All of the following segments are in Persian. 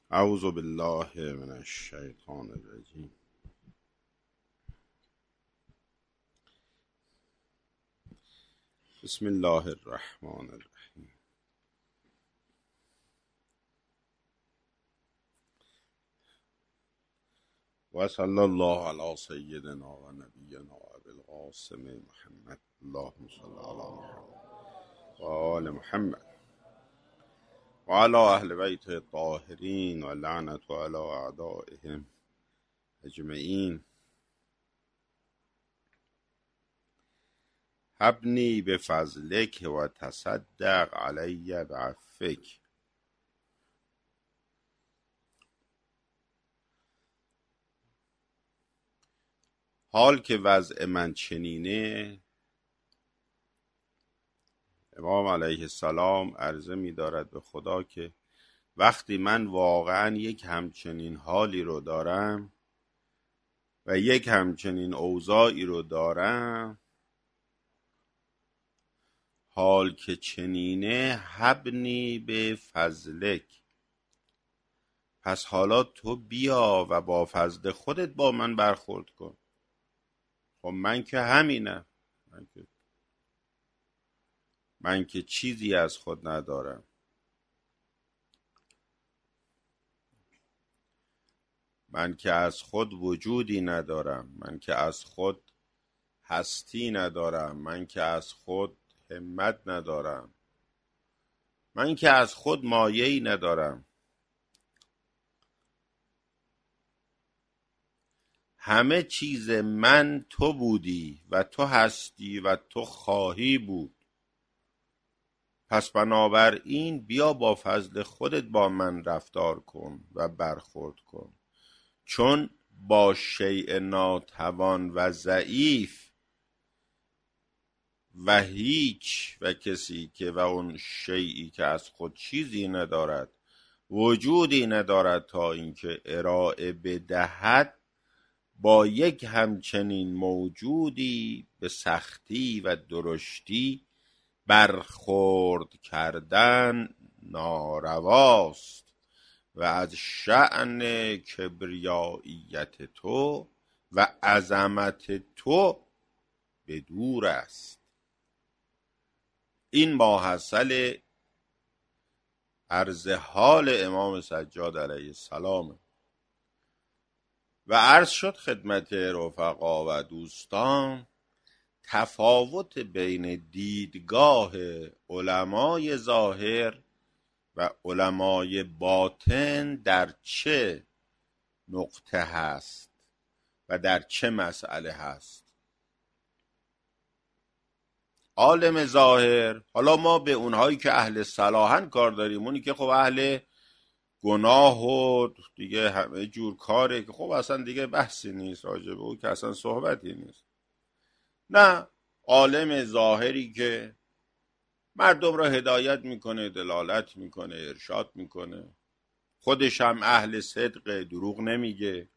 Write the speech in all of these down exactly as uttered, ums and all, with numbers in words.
اعوذ بالله من الشیطان الرجیم. بسم الله الرحمن الرحیم. و صلی الله علی سیدنا و نبینا ابی القاسم محمد. اللهم صل علی محمد و آل محمد و علی اهل بیت الطاهرین و لعنت علی اعدائهم اجمعین. هبنی بفضلک و تصدق علی بعفوک. حال که وضع من چنینه، امام علیه السلام عرضه می دارد به خدا که وقتی من واقعا یک همچنین حالی رو دارم و یک همچنین اوضاعی رو دارم، حال که چنینه، هبنی به فضلک، پس حالا تو بیا و با فضل خودت با من برخورد کن. خب من که همینم، من که من که چیزی از خود ندارم، من که از خود وجودی ندارم، من که از خود هستی ندارم، من که از خود همت ندارم، من که از خود مایه‌ای ندارم. همه چیز من تو بودی و تو هستی و تو خواهی بود. پس بنابراین بیا با فضل خودت با من رفتار کن و برخورد کن، چون با شیء ناتوان و ضعیف و هیچ و کسی که و اون شیئی که از خود چیزی ندارد، وجودی ندارد تا اینکه ارائه بدهد، با یک همچنین موجودی به سختی و درشتی برخورد کردن نارواست و از شأن کبریاییت تو و عظمت تو به دور است. این ماحصل عرض حال امام سجاد علیه السلام و عرض شد خدمت رفقا و دوستان تفاوت بین دیدگاه علمای ظاهر و علمای باطن در چه نقطه هست و در چه مسئله هست. عالم ظاهر، حالا ما به اونهایی که اهل صلاحن کار داریم، اونی که خب اهل گناه و دیگه همه جور کاره که خب اصلا دیگه بحثی نیست راجبه او، که اصلا صحبتی نیست. نه، عالم ظاهری که مردم را هدایت میکنه، دلالت میکنه، ارشاد میکنه، خودش هم اهل صدق، دروغ نمیگه،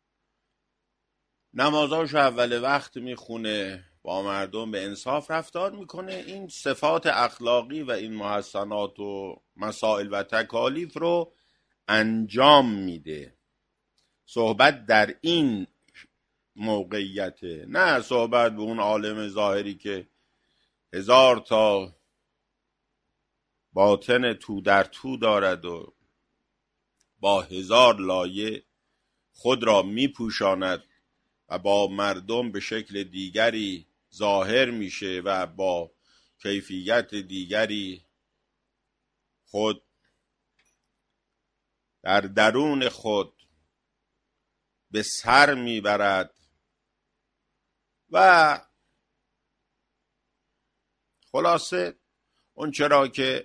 نمازاشو اول وقت میخونه، با مردم به انصاف رفتار میکنه. این صفات اخلاقی و این محسنات و مسائل و تکالیف رو انجام میده. صحبت در این موقعیته، نه صحبت به اون عالم ظاهری که هزار تا باطن تو در تو دارد و با هزار لایه خود را میپوشاند و با مردم به شکل دیگری ظاهر میشه و با کیفیت دیگری خود در درون خود به سر میبرد و خلاصه اون چرا که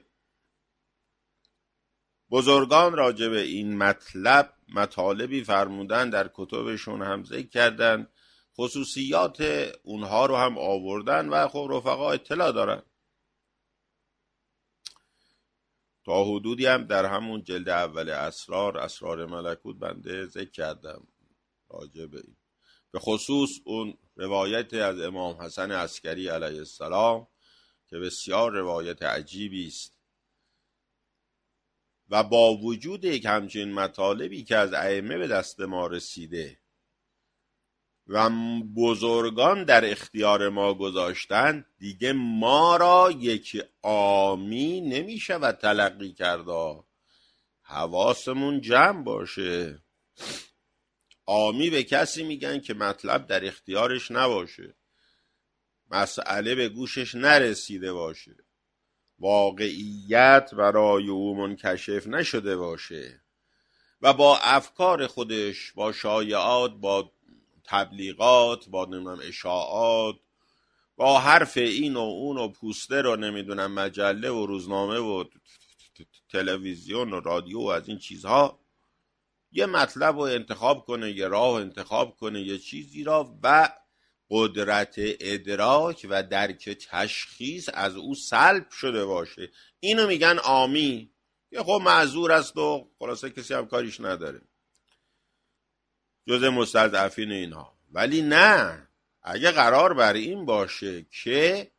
بزرگان راجع به این مطلب مطالبی فرمودن، در کتبشون هم ذکر کردن، خصوصیات اونها رو هم آوردن و خب رفقا اطلاع دارن. تا حدودی هم در همون جلد اول اسرار اسرار ملکوت بنده ذکر کردم راجع به این، به خصوص اون روایت از امام حسن عسکری علیه السلام که بسیار روایت عجیبی است و با وجود یک همچین مطالبی که از ائمه به دست ما رسیده و بزرگان در اختیار ما گذاشتن، دیگه ما را یک عامی نمیشه و تلقی کرده. حواسمون جمع باشه. عامی به کسی میگن که مطلب در اختیارش نباشه، مسئله به گوشش نرسیده باشه، واقعیت برای او منکشف نشده باشه و با افکار خودش، با شایعات، با تبلیغات، با نمیدونم اشاعات، با حرف این و اون و پوستر و نمیدونم مجله و روزنامه و تلویزیون و رادیو و از این چیزها یه مطلب رو انتخاب کنه، یه راه انتخاب کنه، یه چیزی را و قدرت ادراک و درک تشخیص از او سلب شده باشه. اینو میگن عامی، که خب معذور است و خلاصه کسی هم کاریش نداره، جز مستضعفین اینها. ولی نه، اگه قرار بر این باشه که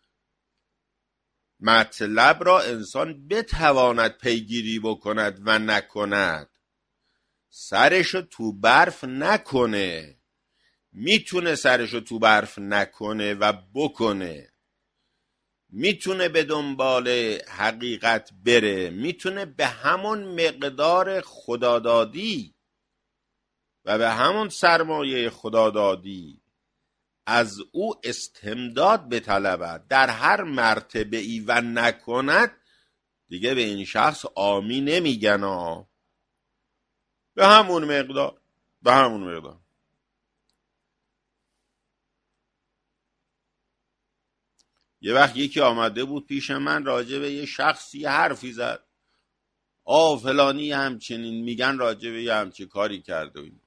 مطلب را انسان بتواند پیگیری بکند و نکند، سرشو تو برف نکنه، میتونه سرشو تو برف نکنه و بکنه، میتونه به دنبال حقیقت بره، میتونه به همون مقدار خدادادی و به همون سرمایه خدادادی از او استمداد بطلبد در هر مرتبه ای و نکند، دیگه به این شخص عامی نمیگن ها. به همون مقدار به همون مقدار یه وقت یکی آمده بود پیش من راجع به یه شخصی حرفی زد، آه فلانی همچنین میگن راجع به یه همچین کاری کرده. این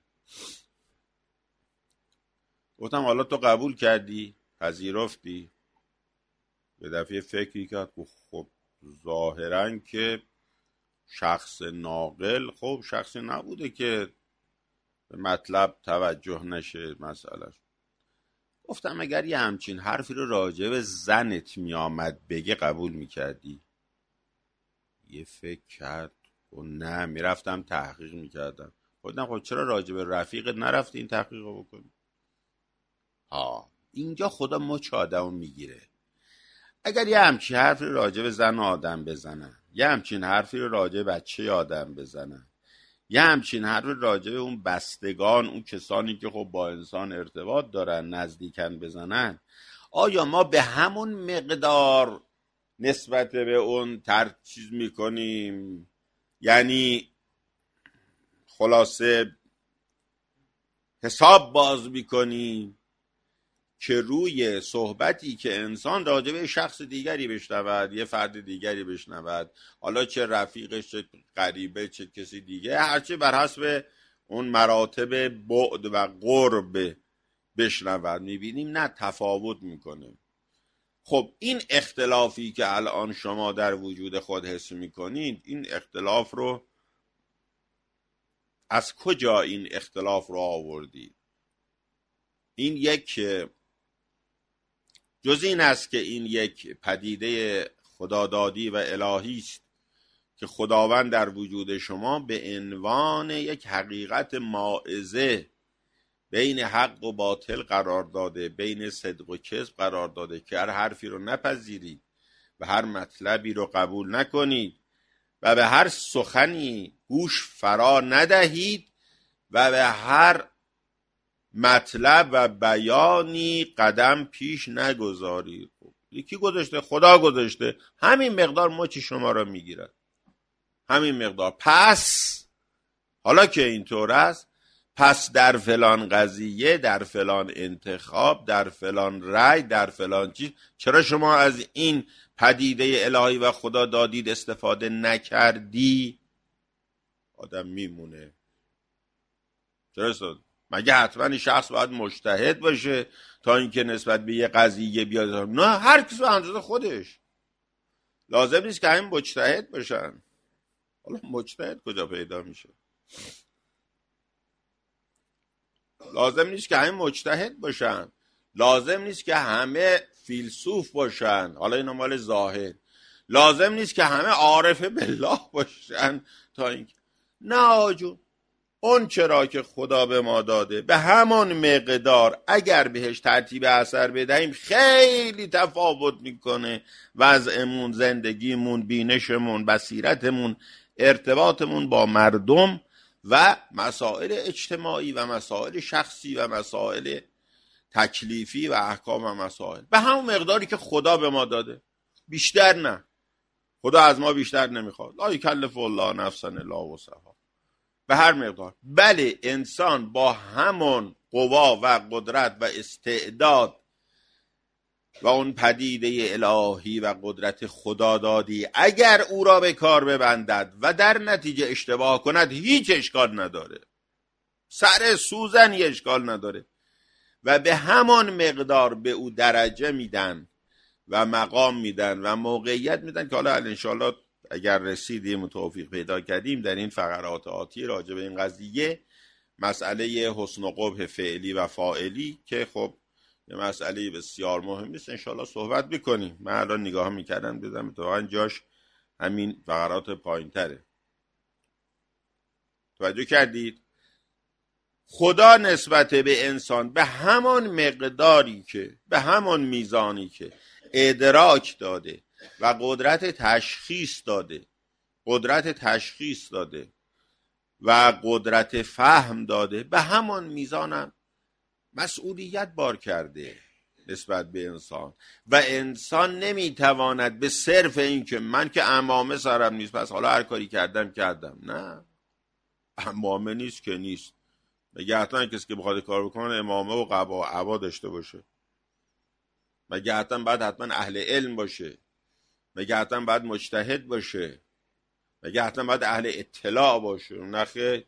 گفتم حالا تو قبول کردی؟ پذیرفتی؟ به دفعه فکری کرد، خب ظاهرا که شخص ناقل خب شخصی نبوده که به مطلب توجه نشه مسئله. گفتم اگر یه همچین حرفی رو راجع به زنت می آمد بگه قبول می کردی؟ یه فکر کرد و نه، می رفتم تحقیق می کردم. گفتم خب چرا راجع به رفیقت نرفتی این تحقیق رو بکنی؟ ها، اینجا خدا مچ آدمو میگیره. اگر یه همچین حرفی رو راجع به زن آدم بزنن، یه همچین حرفی رو راجع به بچه آدم بزنن، یه همچین حرفی رو راجع به اون بستگان، اون کسانی که خب با انسان ارتباط دارن، نزدیکن بزنن، آیا ما به همون مقدار نسبت به اون تر چیز میکنیم؟ یعنی خلاصه حساب باز میکنیم که روی صحبتی که انسان راجع به شخص دیگری بشنود، یه فرد دیگری بشنود، حالا چه رفیقش، چه قریبه، چه کسی دیگه، هرچه بر حسب اون مراتب بعد و قرب بشنود، میبینیم نه تفاوت میکنه. خب این اختلافی که الان شما در وجود خود حس میکنید، این اختلاف رو از کجا این اختلاف رو آوردید؟ این یک جز این است که این یک پدیده خدادادی و الهی است که خداوند در وجود شما به عنوان یک حقیقت مائزه بین حق و باطل قرار داده، بین صدق و کذب قرار داده که هر حرفی رو نپذیرید و هر مطلبی رو قبول نکنید و به هر سخنی گوش فرا ندهید و به هر مطلب و بیانی قدم پیش نگذارید. یکی گذاشته، خدا گذاشته، همین مقدار مچ شما را میگیرد، همین مقدار. پس حالا که اینطور است، پس در فلان قضیه، در فلان انتخاب، در فلان رأی، در فلان چیز، چرا شما از این پدیده الهی و خدا دادید استفاده نکردی؟ آدم میمونه. چرا استفاده؟ مگه حتما این شخص باید مجتهد باشه تا اینکه نسبت به یه قضیه بیاد؟ نه، هر کس به اندازه خودش. لازم نیست که همین مجتهد باشن. حالا مجتهد کجا پیدا میشه؟ لازم نیست که همه مجتهد باشن، لازم نیست که همه فیلسوف باشن. حالا اینا مال ظاهر. لازم نیست که همه عارف بالله باشن تا این. نه آجون، اون چرا که خدا به ما داده به همان مقدار اگر بهش ترتیب اثر بدهیم خیلی تفاوت میکنه. وضعمون، زندگیمون، بینشمون، بصیرتمون، ارتباطمون با مردم و مسائل اجتماعی و مسائل شخصی و مسائل تکلیفی و احکام و مسائل به همون مقداری که خدا به ما داده، بیشتر نه. خدا از ما بیشتر نمیخواد. لا یکلف الله نفسا الا وسعها، به هر مقدار. بله انسان با همون قوا و قدرت و استعداد و اون پدیده الهی و قدرت خدادادی اگر او را به کار ببندد و در نتیجه اشتباه کند هیچ اشکال نداره، سر سوزنی اشکال نداره و به همان مقدار به او درجه میدن و مقام میدن و موقعیت میدن که حالا انشالله اگر رسیدیم و توفیق پیدا کردیم در این فقرات آتی راجع به این قضیه مسئله حسن و قبح فعلی و فاعلی که خب یه مسئله بسیار مهمی است انشالله صحبت بکنیم. من الان نگاه میکردم دیدم اتفاقا جاش همین فقرات پایین تره. توجه کردید؟ خدا نسبت به انسان به همان مقداری که به همان میزانی که ادراک داده و قدرت تشخیص داده قدرت تشخیص داده و قدرت فهم داده به همان میزانم مسئولیت بار کرده نسبت به انسان و انسان نمیتواند به صرف این که من که عمامه سرم نیست پس حالا هر کاری کردم کردم. نه، عمامه نیست که نیست. مگه حتما کسی که بخواد کار بکنه امامه و قبا و عبا داشته باشه؟ مگه حتما باید حتما اهل علم باشه؟ مگه حتما باید مجتهد باشه؟ مگه حتما باید اهل اطلاع باشه؟ نخیر،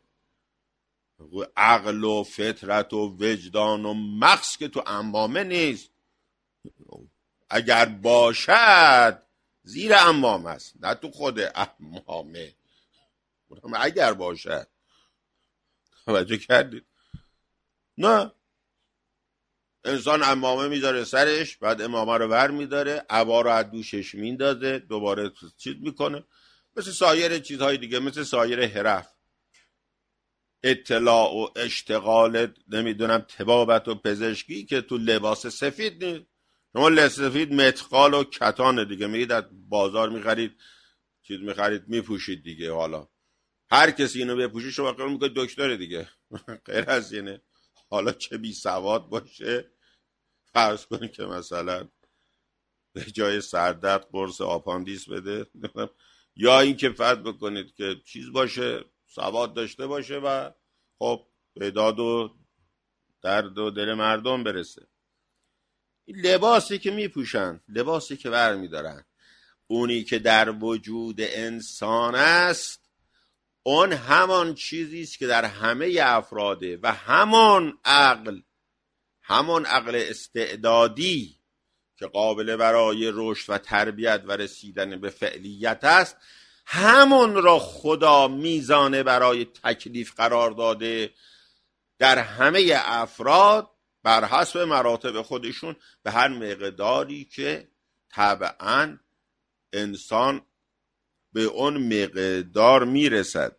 عقل و فطرت و وجدان و مغز که تو عمامه نیست. اگر باشد زیر عمامه است، نه تو خود عمامه. اگر باشد، توجه کردید؟ نه، انسان عمامه میذاره سرش، بعد امامه رو بر میداره، عبا رو از دوشش میندازه، دوباره چیز میکنه، مثل سایر چیزهای دیگه، مثل سایر حرف، اطلاع و اشتغال نمیدونم طبابت و پزشکی که تو لباس سفید نیست. شما لباس سفید متقال و کتانه دیگه، میگید از بازار میخرید، چیز میخرید میپوشید دیگه. حالا هر کسی اینو بپوشه شما قرار میکنید دکتر دیگه. غیر از اینه. حالا چه بی سواد باشه، فرض کنید که مثلا به جای سردرد قرص آپاندیس بده، یا این که فرض بکنید که چیز باشه، سواد داشته باشه و خب به داد و درد و دل مردم برسه. لباسی که میپوشن، لباسی که بر میدارن، اونی که در وجود انسان است، اون همان چیزی است که در همه افراده و همان عقل، همان عقل استعدادی که قابل برای رشد و تربیت و رسیدن به فعلیت است، همون را خدا میزانه برای تکلیف قرار داده در همه افراد بر حسب مراتب خودشون به هر مقداری که طبعاً انسان به اون مقدار میرسد.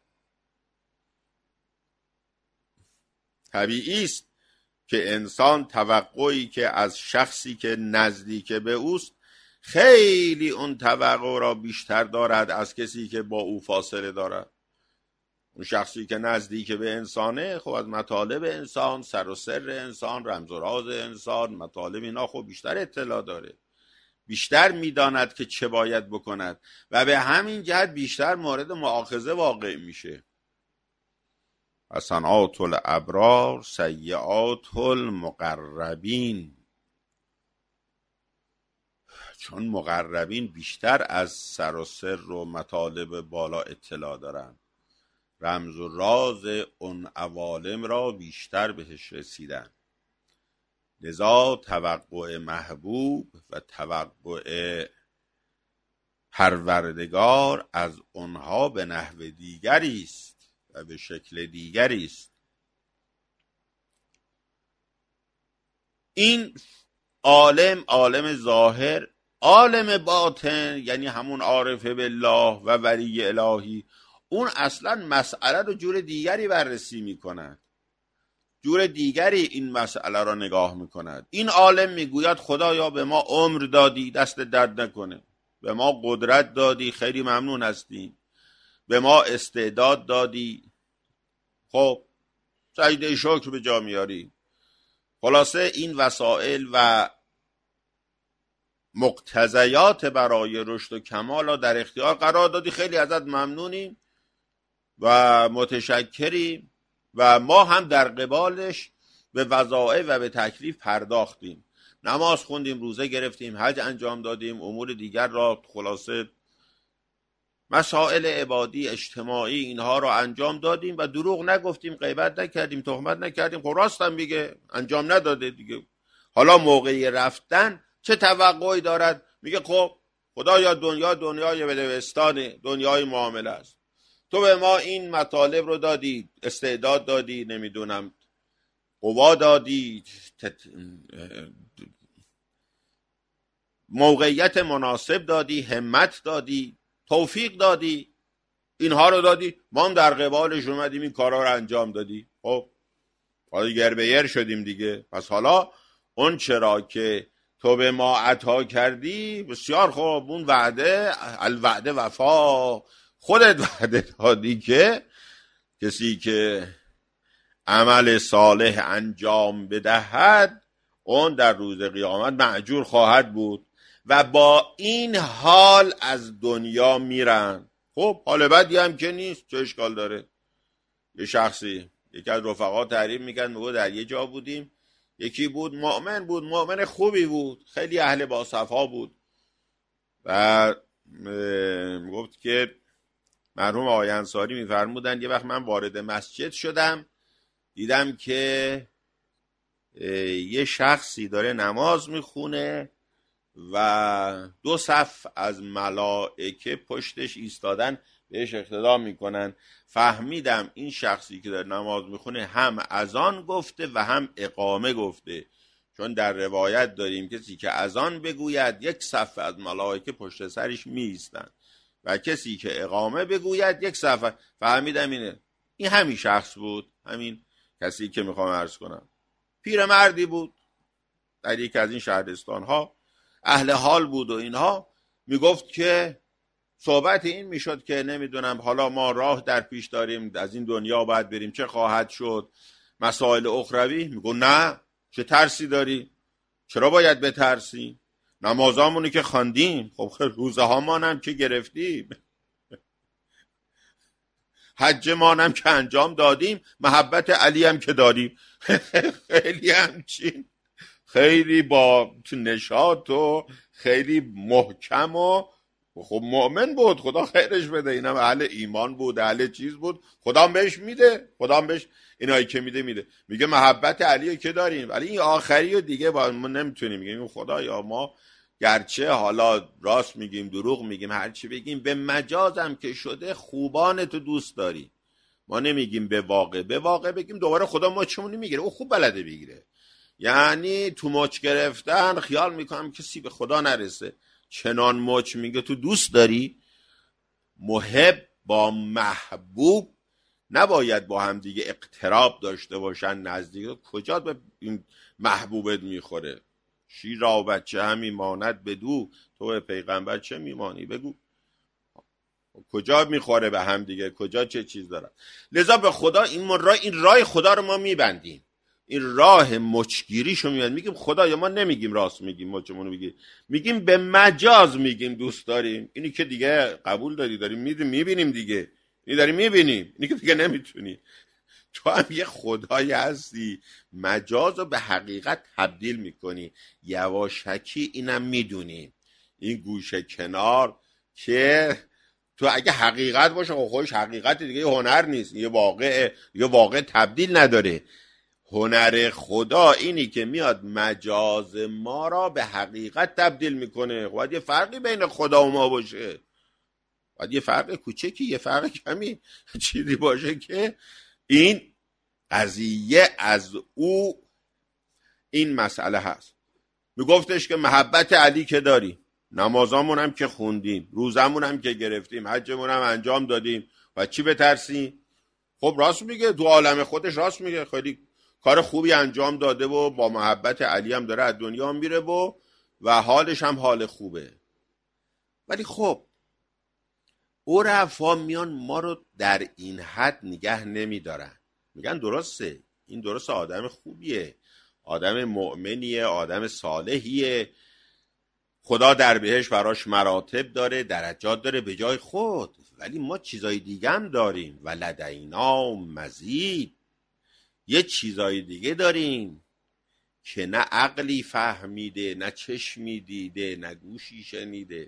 طبیعی است که انسان توقعی که از شخصی که نزدیک به اوست خیلی اون توقع را بیشتر دارد از کسی که با او فاصله دارد. اون شخصی که نزدیک به انسانه خب از مطالب انسان، سر و سر انسان، رمز و راز انسان، مطالب اینا خب بیشتر اطلاع داره، بیشتر میداند که چه باید بکند و به همین جهت بیشتر مورد مؤاخذه واقع میشه. حسنات الابرار سیئات المقربین، چون مقربین بیشتر از سر و سر و مطالب بالا اطلاع دارن، رمز و راز اون عوالم را بیشتر بهش رسیدن، لذا توقع محبوب و توقع پروردگار از اونها به نحو دیگری است و به شکل دیگری است. این عالم، عالم ظاهر، عالم باطن یعنی همون عارف بالله و ولی الهی، اون اصلا مسئله رو جور دیگری بررسی میکند، جور دیگری این مسئله رو نگاه میکند. این عالم میگوید خدایا به ما عمر دادی، دست درد نکنه، به ما قدرت دادی، خیلی ممنون هستیم، به ما استعداد دادی، خب سجده شکر به جا میاری. خلاصه این وسائل و مقتضیات برای رشد و کمال را در اختیار قرار دادی، خیلی ازت ممنونیم و متشکریم و ما هم در قبالش به وظایف و به تکلیف پرداختیم، نماز خوندیم، روزه گرفتیم، حج انجام دادیم، امور دیگر را، خلاصه مسائل عبادی اجتماعی اینها را انجام دادیم و دروغ نگفتیم، غیبت نکردیم، تهمت نکردیم. خب راست هم میگه، انجام نداده دیگه. حالا موقعی رفتن چه توقعی دارد؟ میگه خب خدایا دنیا دنیای بلوستان، دنیای معامله است، تو به ما این مطالب رو دادی، استعداد دادی، نمیدونم قوا دادی، موقعیت مناسب دادی، همت دادی، توفیق دادی، اینها رو دادی، ما هم در قبالش اومدیم این کارا رو انجام دادی. خب حالا گربه‌یر شدیم دیگه. پس حالا اون چرا که تو به ما عطا کردی بسیار خوب، اون وعده، الوعده وفا، خودت وعده دادی که کسی که عمل صالح انجام بدهد اون در روز قیامت مأجور خواهد بود و با این حال از دنیا میرن. خب حال بدی هم که نیست، چه اشکال داره؟ یه شخصی، یکی از رفقا تعریف میکرد، میگه در یه جا بودیم، یکی بود مؤمن بود، مؤمن خوبی بود، خیلی اهل با صفا بود و گفت که مرحوم آقای انصاری میفرمودن یه وقت من وارد مسجد شدم، دیدم که یه شخصی داره نماز میخونه و دو صف از ملائکه پشتش ایستادن بهش اقتدا میکنن. فهمیدم این شخصی که داره نماز میخونه هم اذان گفته و هم اقامه گفته، چون در روایت داریم کسی که اذان بگوید یک صف از ملائکه پشت سرش میایستن و کسی که اقامه بگوید یک صف. فهمیدم اینه، این همین شخص بود، همین کسی که میخوام عرض کنم. پیرمردی بود در یک از این شهرستان ها، اهل حال بود و اینها. میگفت که صحبت این میشد که نمیدونم حالا ما راه در پیش داریم، از این دنیا باید بریم، چه خواهد شد، مسائل اخروی. میگو نه، چه ترسی داری؟ چرا باید بترسی؟ نمازامونی که خواندیم، خب روزه ها مانم که گرفتیم، حج مانم که انجام دادیم، محبت علی هم که داریم. خیلی همچین خیلی با نشاط و خیلی محکم و خب مؤمن بود، خدا خیرش بده، اینم اهل ایمان بود، اهل چیز بود، خدا هم بهش میده، خدا هم بهش اینایی که میده میده. میگه محبت علی که داریم، ولی این آخری و دیگه با ما نمیتونیم. میگیم خدا یا ما گرچه حالا راست میگیم دروغ میگیم هرچی بگیم، به مجازم که شده خوبان تو دوست داری. ما نمیگیم به واقع، به واقع بگیم دوباره خدا مچمون میگیره، او خوب بلده بگیره. یعنی تو مچ گرفتن خیال میکنم کسی به خدا نرسه، چنان مچ میگه تو دوست داری. محب با محبوب نباید با هم دیگه اقتراب داشته باشن، نزدیک. کجا به این محبوبت میخوره؟ شیر و بچه همی ماند بدو، تو به پیغمبر چه میمانی بگو. کجا میخوره به هم دیگه؟ کجا چه چیز داره؟ لذا به خدا این راه این راه خدا رو ما میبندیم، این راه مچگیریشو میاد. میگیم خدا، یا ما نمیگیم راست میگیم مچمونو میگیم، میگیم به مجاز میگیم دوست داریم. اینی که دیگه قبول داری، داریم میدیم میبینیم دیگه، اینی داریم میبینیم، اینی که دیگه نمیتونی. تو هم یه خدایی هستی، مجاز رو به حقیقت تبدیل میکنی، یواشکی اینم میدونی. این گوشه کنار که تو اگه حقیقت باشه خب خودش حقیقت دیگه، هنر نیست، یه واقع یه واقع تبدیل نداره. هنر خدا اینی که میاد مجاز ما را به حقیقت تبدیل میکنه. باید یه فرقی بین خدا و ما باشه، باید یه فرق کوچکی، یه فرق کمی چیزی باشه که این قضیه از او این مسئله هست. میگفتش که محبت علی که داری، نمازامون هم که خوندیم، روزمون هم که گرفتیم، حجمون هم انجام دادیم و چی بترسیم؟ خب راست میگه، تو عالم خودش راست میگه، خیلی کار خوبی انجام داده و با محبت علی هم داره از دنیا میره و و حالش هم حال خوبه. ولی خب عرفا میان ما رو در این حد نگه نمیدارن، میگن درسته، این درسته، آدم خوبیه، آدم مؤمنیه، آدم صالحیه، خدا در بهش براش مراتب داره، درجات داره به جای خود، ولی ما چیزای دیگه هم داریم، و لدینا مزید، یه چیزای دیگه داریم که نه عقلی فهمیده، نه چشمی دیده، نه گوشی شنیده.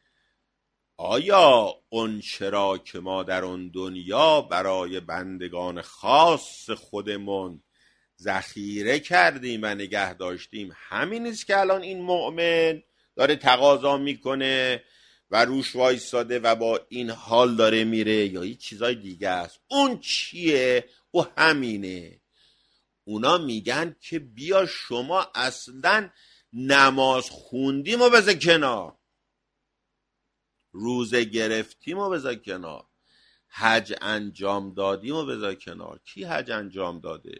آیا اون چرا که ما در اون دنیا برای بندگان خاص خودمون ذخیره کردیم و نگه داشتیم، همین است که الان این مؤمن داره تقاضا میکنه و روش وایستاده و با این حال داره میره، یا این چیزای دیگه است؟ اون چیه؟ او همینه. اونا میگن که بیا شما اصلا نماز خوندیم و بذار کنار، روزه گرفتیم و بذار کنار، حج انجام دادیم و بذار کنار. کی حج انجام داده؟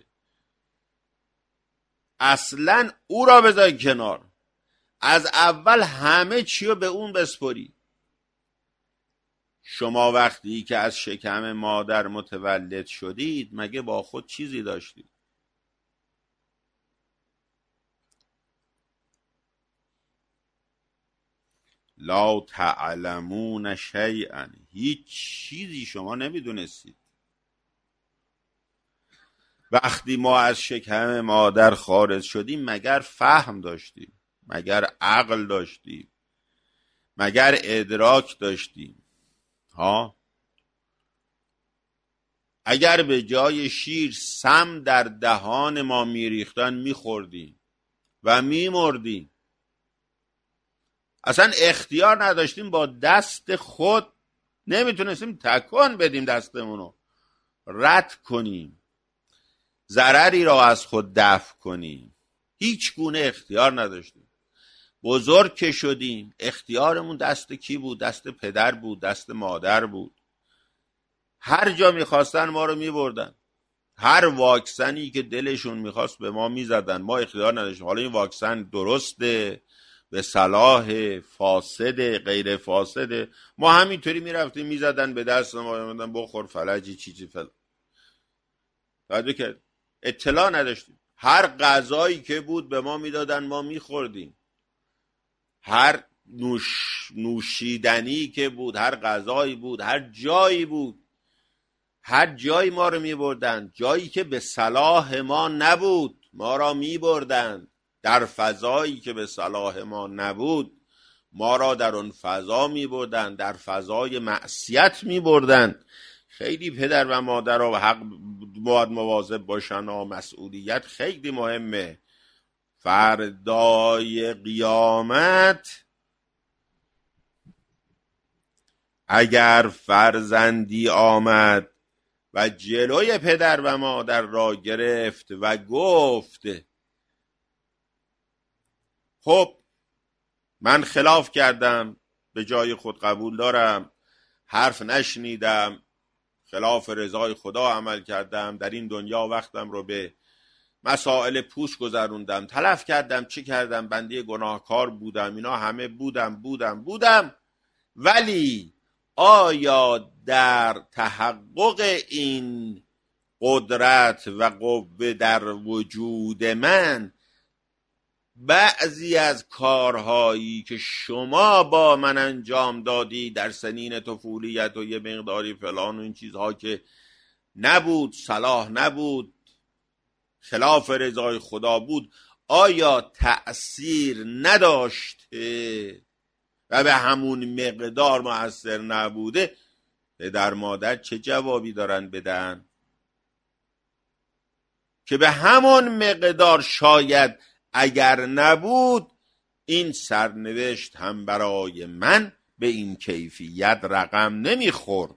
اصلا او را بذار کنار، از اول همه چی رو به اون بسپری. شما وقتی که از شکم مادر متولد شدید مگه با خود چیزی داشتید؟ لا تعلمون شیئا، هیچ چیزی شما نمیدونستید. وقتی ما از شکم مادر خارج شدیم مگر فهم داشتیم؟ مگر عقل داشتیم؟ مگر ادراک داشتیم؟ ها؟ اگر به جای شیر سم در دهان ما میریختن میخوردیم و میمردیم. اصلا اختیار نداشتیم، با دست خود نمیتونستیم تکان بدیم، دستمونو رد کنیم، ضرری را از خود دفع کنیم، هیچ گونه اختیار نداشتیم. بزرگ که شدیم اختیارمون دست کی بود؟ دست پدر بود، دست مادر بود. هر جا میخواستن ما رو میبردن، هر واکسنی که دلشون میخواست به ما میزدن، ما اختیار نداشتیم. حالا این واکسن درسته، به صلاح، فاسده، غیر فاسده، ما همینطوری میرفتیم میزدن به دست ما، میدن بخور فلجی چیزی فلان. بعد که اطلاع نداشتیم، هر غذایی که بود به ما میدادن، ما میخوردیم. هر نوش نوشیدنی که بود، هر غذایی بود، هر جایی بود، هر جایی ما رو میبردن. جایی که به صلاح ما نبود ما را میبردن، در فضایی که به صلاح ما نبود ما را در اون فضا میبردن، در فضای معصیت میبردن. خیلی پدر و مادر و حق باید مواظب باشن و مسئولیت خیلی مهمه. فردای قیامت اگر فرزندی آمد و جلوی پدر و مادر را گرفت و گفت خب من خلاف کردم، به جای خود قبول دارم، حرف نشنیدم، خلاف رضای خدا عمل کردم، در این دنیا وقتم رو به مسائل پوچ گذروندم، تلف کردم، چی کردم، بنده گناهکار بودم، اینا همه بودم بودم بودم ولی آیا در تحقق این قدرت و قوه در وجود من بعضی از کارهایی که شما با من انجام دادی در سنین طفولیت و یه مقداری فلان و این چیزها که نبود، صلاح نبود، خلاف رضای خدا بود، آیا تأثیر نداشته و به همون مقدار مؤثر نبوده؟ پدر مادر چه جوابی دارن بدن؟ که به همون مقدار شاید اگر نبود این سرنوشت هم برای من به این کیفیت رقم نمیخورد.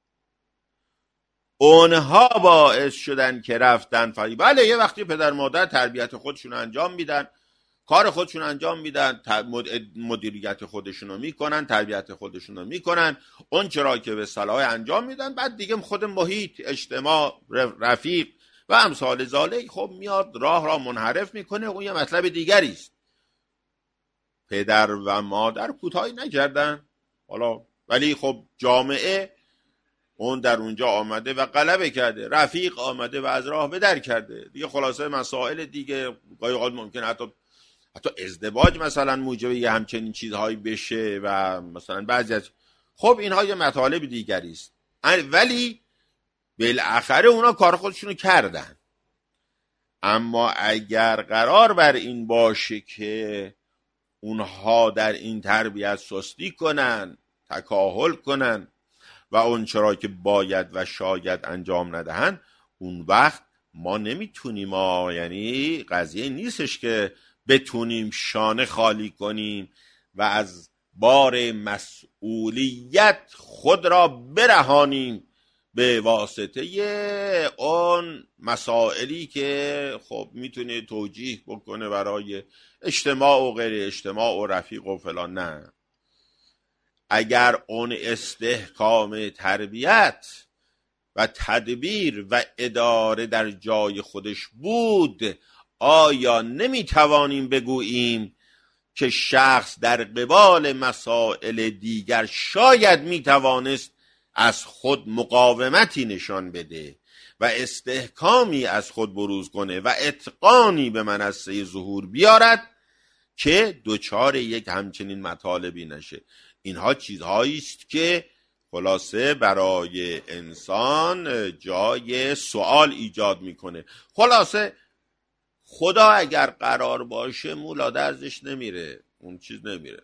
اونها باعث شدن که رفتن فایی. بله یه وقتی پدر مادر تربیت خودشون انجام میدن، کار خودشون انجام میدن، مدیریت خودشون رو میکنن، تربیت خودشون رو میکنن، اون چرا که به صلاح انجام میدن. بعد دیگه خود محیط، اجتماع، رفیق و امثال ذالک خب میاد راه را منحرف میکنه. اون یه مطلب دیگری است. پدر و مادر کوتاهی نکردن حالا، ولی خب جامعه اون در اونجا آمده و غلبه کرده، رفیق آمده و از راه به در کرده دیگه. خلاصه مسائل دیگه گاهی اوقات ممکن حتی حتی ازدواج مثلا موجب یه همچنین چیزهایی بشه و مثلا بعضی از خب اینها یه مطالب دیگری است. ولی بالاخره اونا کار خودشونو کردن. اما اگر قرار بر این باشه که اونها در این تربیت سستی کنن، تکاهل کنن و اون چرا که باید و شاید انجام ندهن، اون وقت ما نمیتونیم، ما یعنی قضیه نیستش که بتونیم شانه خالی کنیم و از بار مسئولیت خود را برهانیم به واسطه اون مسائلی که خب میتونه توجیه بکنه برای اجتماع و غیر اجتماع و رفیق و فلان. نه، اگر اون استحکام تربیت و تدبیر و اداره در جای خودش بود، آیا نمیتوانیم بگوییم که شخص در قبال مسائل دیگر شاید میتوانست از خود مقاومتی نشان بده و استحکامی از خود بروز کنه و اتقانی به منصه ظهور بیارد که دوچار یک همچنین مطالبی نشه؟ اینها چیزهایی است که خلاصه برای انسان جای سوال ایجاد میکنه. خلاصه خدا اگر قرار باشه مولا درزش نمیره، اون چیز نمیره.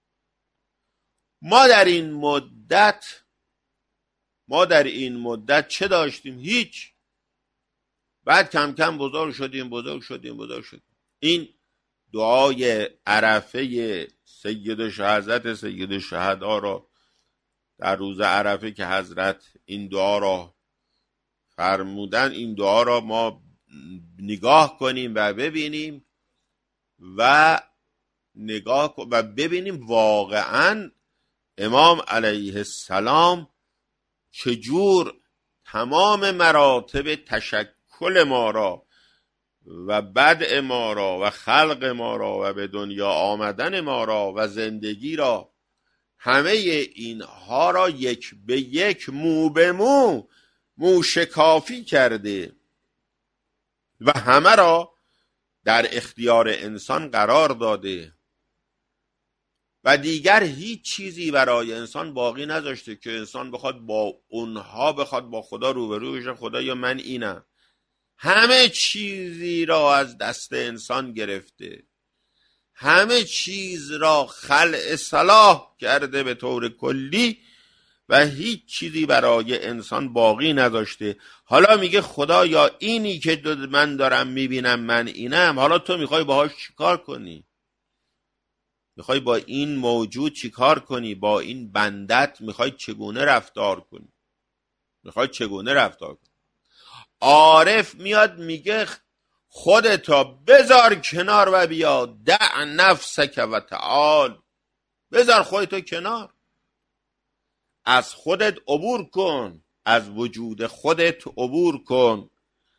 ما در این مدت ما در این مدت چه داشتیم؟ هیچ. بعد کم کم بزرگ شدیم بزرگ شدیم بزرگ شدیم. این دعای عرفه سید حضرت سید شهدا را در روز عرفه که حضرت این دعا را فرمودن، این دعا را ما نگاه کنیم و ببینیم و نگاه و ببینیم واقعا امام علیه السلام چجور تمام مراتب تشکل ما را و بدء ما را و خلق ما را و به دنیا آمدن ما را و زندگی را، همه اینها را یک به یک مو به مو موشکافی کرده و همه را در اختیار انسان قرار داده و دیگر هیچ چیزی برای انسان باقی نذاشته که انسان بخواد با اونها بخواد با خدا روبرو بشه. خدا یا من اینم، همه چیزی را از دست انسان گرفته، همه چیز را خلع صلاح کرده به طور کلی و هیچ چیزی برای انسان باقی نذاشته. حالا میگه خدا یا اینی که من دارم میبینم من اینم، حالا تو میخوای باهاش چیکار کنی؟ میخوای با این موجود چیکار کنی؟ با این بندت میخوای چگونه رفتار کنی؟ میخوای چگونه رفتار کنی؟ عارف میاد میگه خودتا بذار کنار و بیا، دع نفسک و تعال، بذار خودتو کنار، از خودت عبور کن، از وجود خودت عبور کن،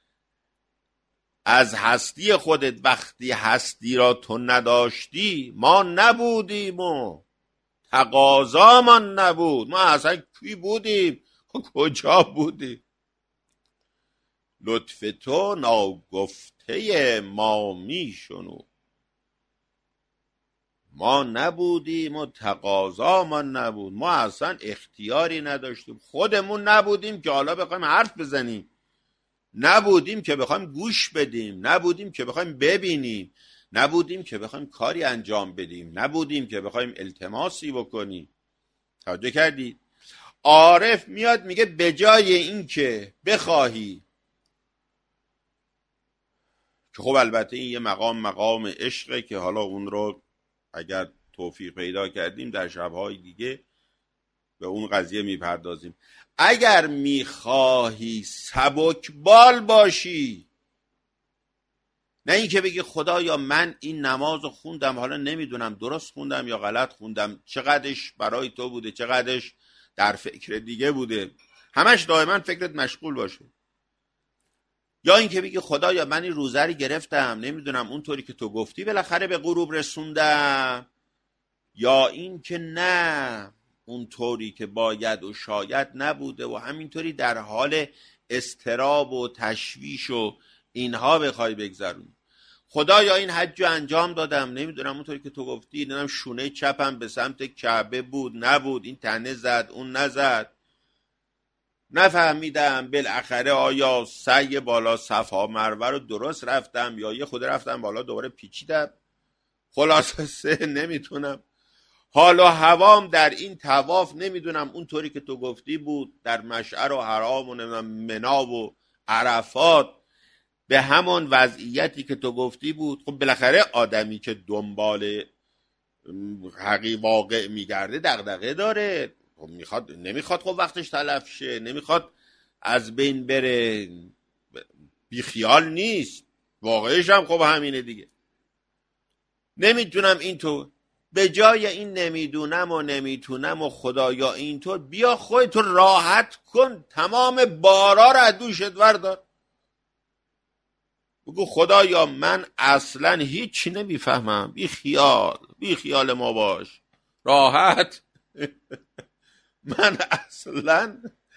از هستی خودت. وقتی هستی را تو نداشتی ما نبودیم و تقاضامان نبود، ما اصلا کی بودیم؟ کجا بودیم؟ لطف تو ناگفته ما میشنو، ما نبودیم و تقاضامان نبود، ما اصلا اختیاری نداشتیم، خودمون نبودیم که حالا بخوایم حرف بزنیم، نبودیم که بخوایم گوش بدیم، نبودیم که بخوایم ببینیم، نبودیم که بخوایم کاری انجام بدیم، نبودیم که بخوایم التماسی بکنیم. توجه کردید؟ عارف میاد میگه به جای این که بخواهی، که خب البته این یه مقام مقام عشقه که حالا اون رو اگر توفیق پیدا کردیم در شبهای دیگه به اون قضیه میپردازیم. اگر میخواهی سبک بال باشی، نه اینکه بگی خدایا من این نماز رو خوندم، حالا نمیدونم درست خوندم یا غلط خوندم، چقدرش برای تو بوده، چقدرش در فکر دیگه بوده. همش دائما فکرت مشغول باشه. یا اینکه بگی خدایا من این روزه رو گرفتم، نمیدونم اونطوری که تو گفتی بالاخره به غروب رسوندم، یا اینکه نه اونطوری که باید و شاید نبوده و همینطوری در حال اضطراب و تشویش و اینها بخوای بگذرونی. خدایا این حج رو انجام دادم، نمیدونم اونطوری که تو گفتی، نمیدونم شونه چپم به سمت کعبه بود نبود، این تنه زد اون نزد، نفهمیدم بالاخره آیا سعی بالا صفا مروه رو درست رفتم یا یه خود رفتم بالا دوباره پیچیدم، خلاصه نمیتونم. حالا هوام در این طواف نمیدونم اونطوری که تو گفتی بود، در مشعر و حرام و نمیدونم منا و عرفات به همون وضعیتی که تو گفتی بود. خب بالاخره آدمی که دنبال حقی واقع میگرده دغدغه داره، خب میخواد نمیخواد خب وقتش تلف شه، نمیخواد از بین بره، بیخیال نیست، واقعش هم خب همینه دیگه. نمیتونم اینطور، به جای این نمیدونم و نمیتونم و خدایا اینطور، بیا خودتو راحت کن، تمام بارا رو از دوشت وردار، بگو خدایا من اصلا هیچی نمیفهمم، بی خیال بی خیال ما باش، راحت من اصلا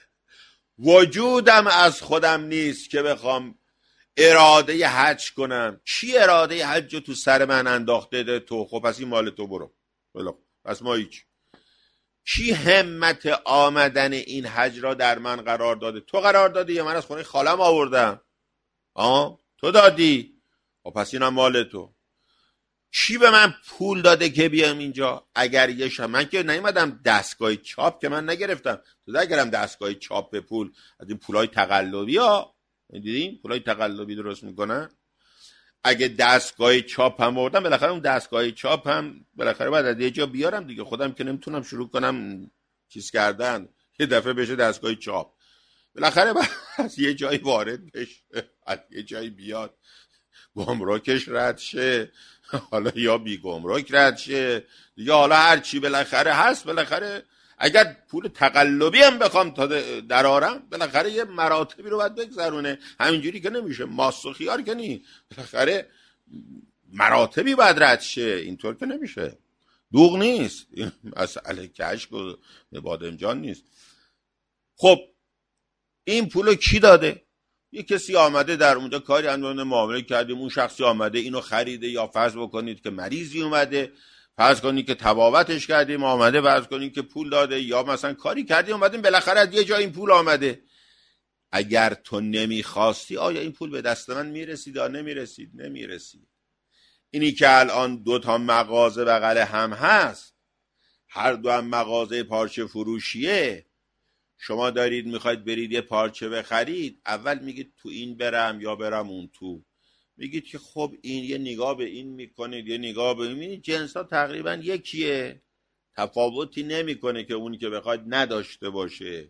وجودم از خودم نیست که بخوام اراده حج کنم. کی اراده حج رو تو سر من انداخته ده تو؟ خب پس این مال تو، برو بلا. پس ما هیچ. کی همت آمدن این حج را در من قرار داده؟ تو قرار دادی یا من از خونه خالم آوردم؟ آه تو دادی، خب پس اینم مال تو. کی به من پول داده که بیام اینجا؟ اگر یه شب من که نیومدم دستگاه چاپ که من نگرفتم، تو اگرم دستگاه چاپ به پول از این پولای تقلبی ها، دیدین پولای تقلبی درست میکنن، اگه دستگاه چاپ هم آوردم بالاخره اون دستگاه چاپ هم بالاخره باید از یه جا بیارم دیگه، خودم که نمیتونم شروع کنم چیز کردن یه دفعه بشه دستگاه چاپ، بالاخره باید از یه جایی وارد بشه، از یه جایی بیاد، گمرکش رد شه، حالا یا بی گمرک رد شه دیگه، حالا هر چی بالاخره هست. بالاخره اگر پول تقلبی هم بخوام تا درارم بالاخره یه مراتبی رو باید بگذرونه، همینجوری که نمیشه، ماست و خیار که نی، بالاخره مراتبی باید رد شه، اینطور که نمیشه، دوغ نیست، مسئله کشک و بادمجان نیست. خب این پولو کی داده؟ یه کسی آمده در اونجا کاری انجام معامله کردیم، اون شخصی آمده اینو خریده، یا فرض بکنید که مریضی اومده، فرض کنید که تبابتش کردیم آمده، فرض کنید که پول داده، یا مثلا کاری کردیم اومدیم بالاخره از یه جا این پول آمده. اگر تو نمیخواستی آیا این پول به دست من میرسید یا نمیرسید؟ نمیرسید. اینی که الان دو تا مغازه بغل هم هست، هر دو هم مغازه پارچه فروشیه، شما دارید میخواید برید یه پارچه بخرید، اول میگید تو این برم یا برم اون تو، میگید که خب این یه نگاه به این میکنید یه نگاه به این، میگید جنس ها تقریبا یکیه، تفاوتی نمیکنه که اونی که بخواید نداشته باشه.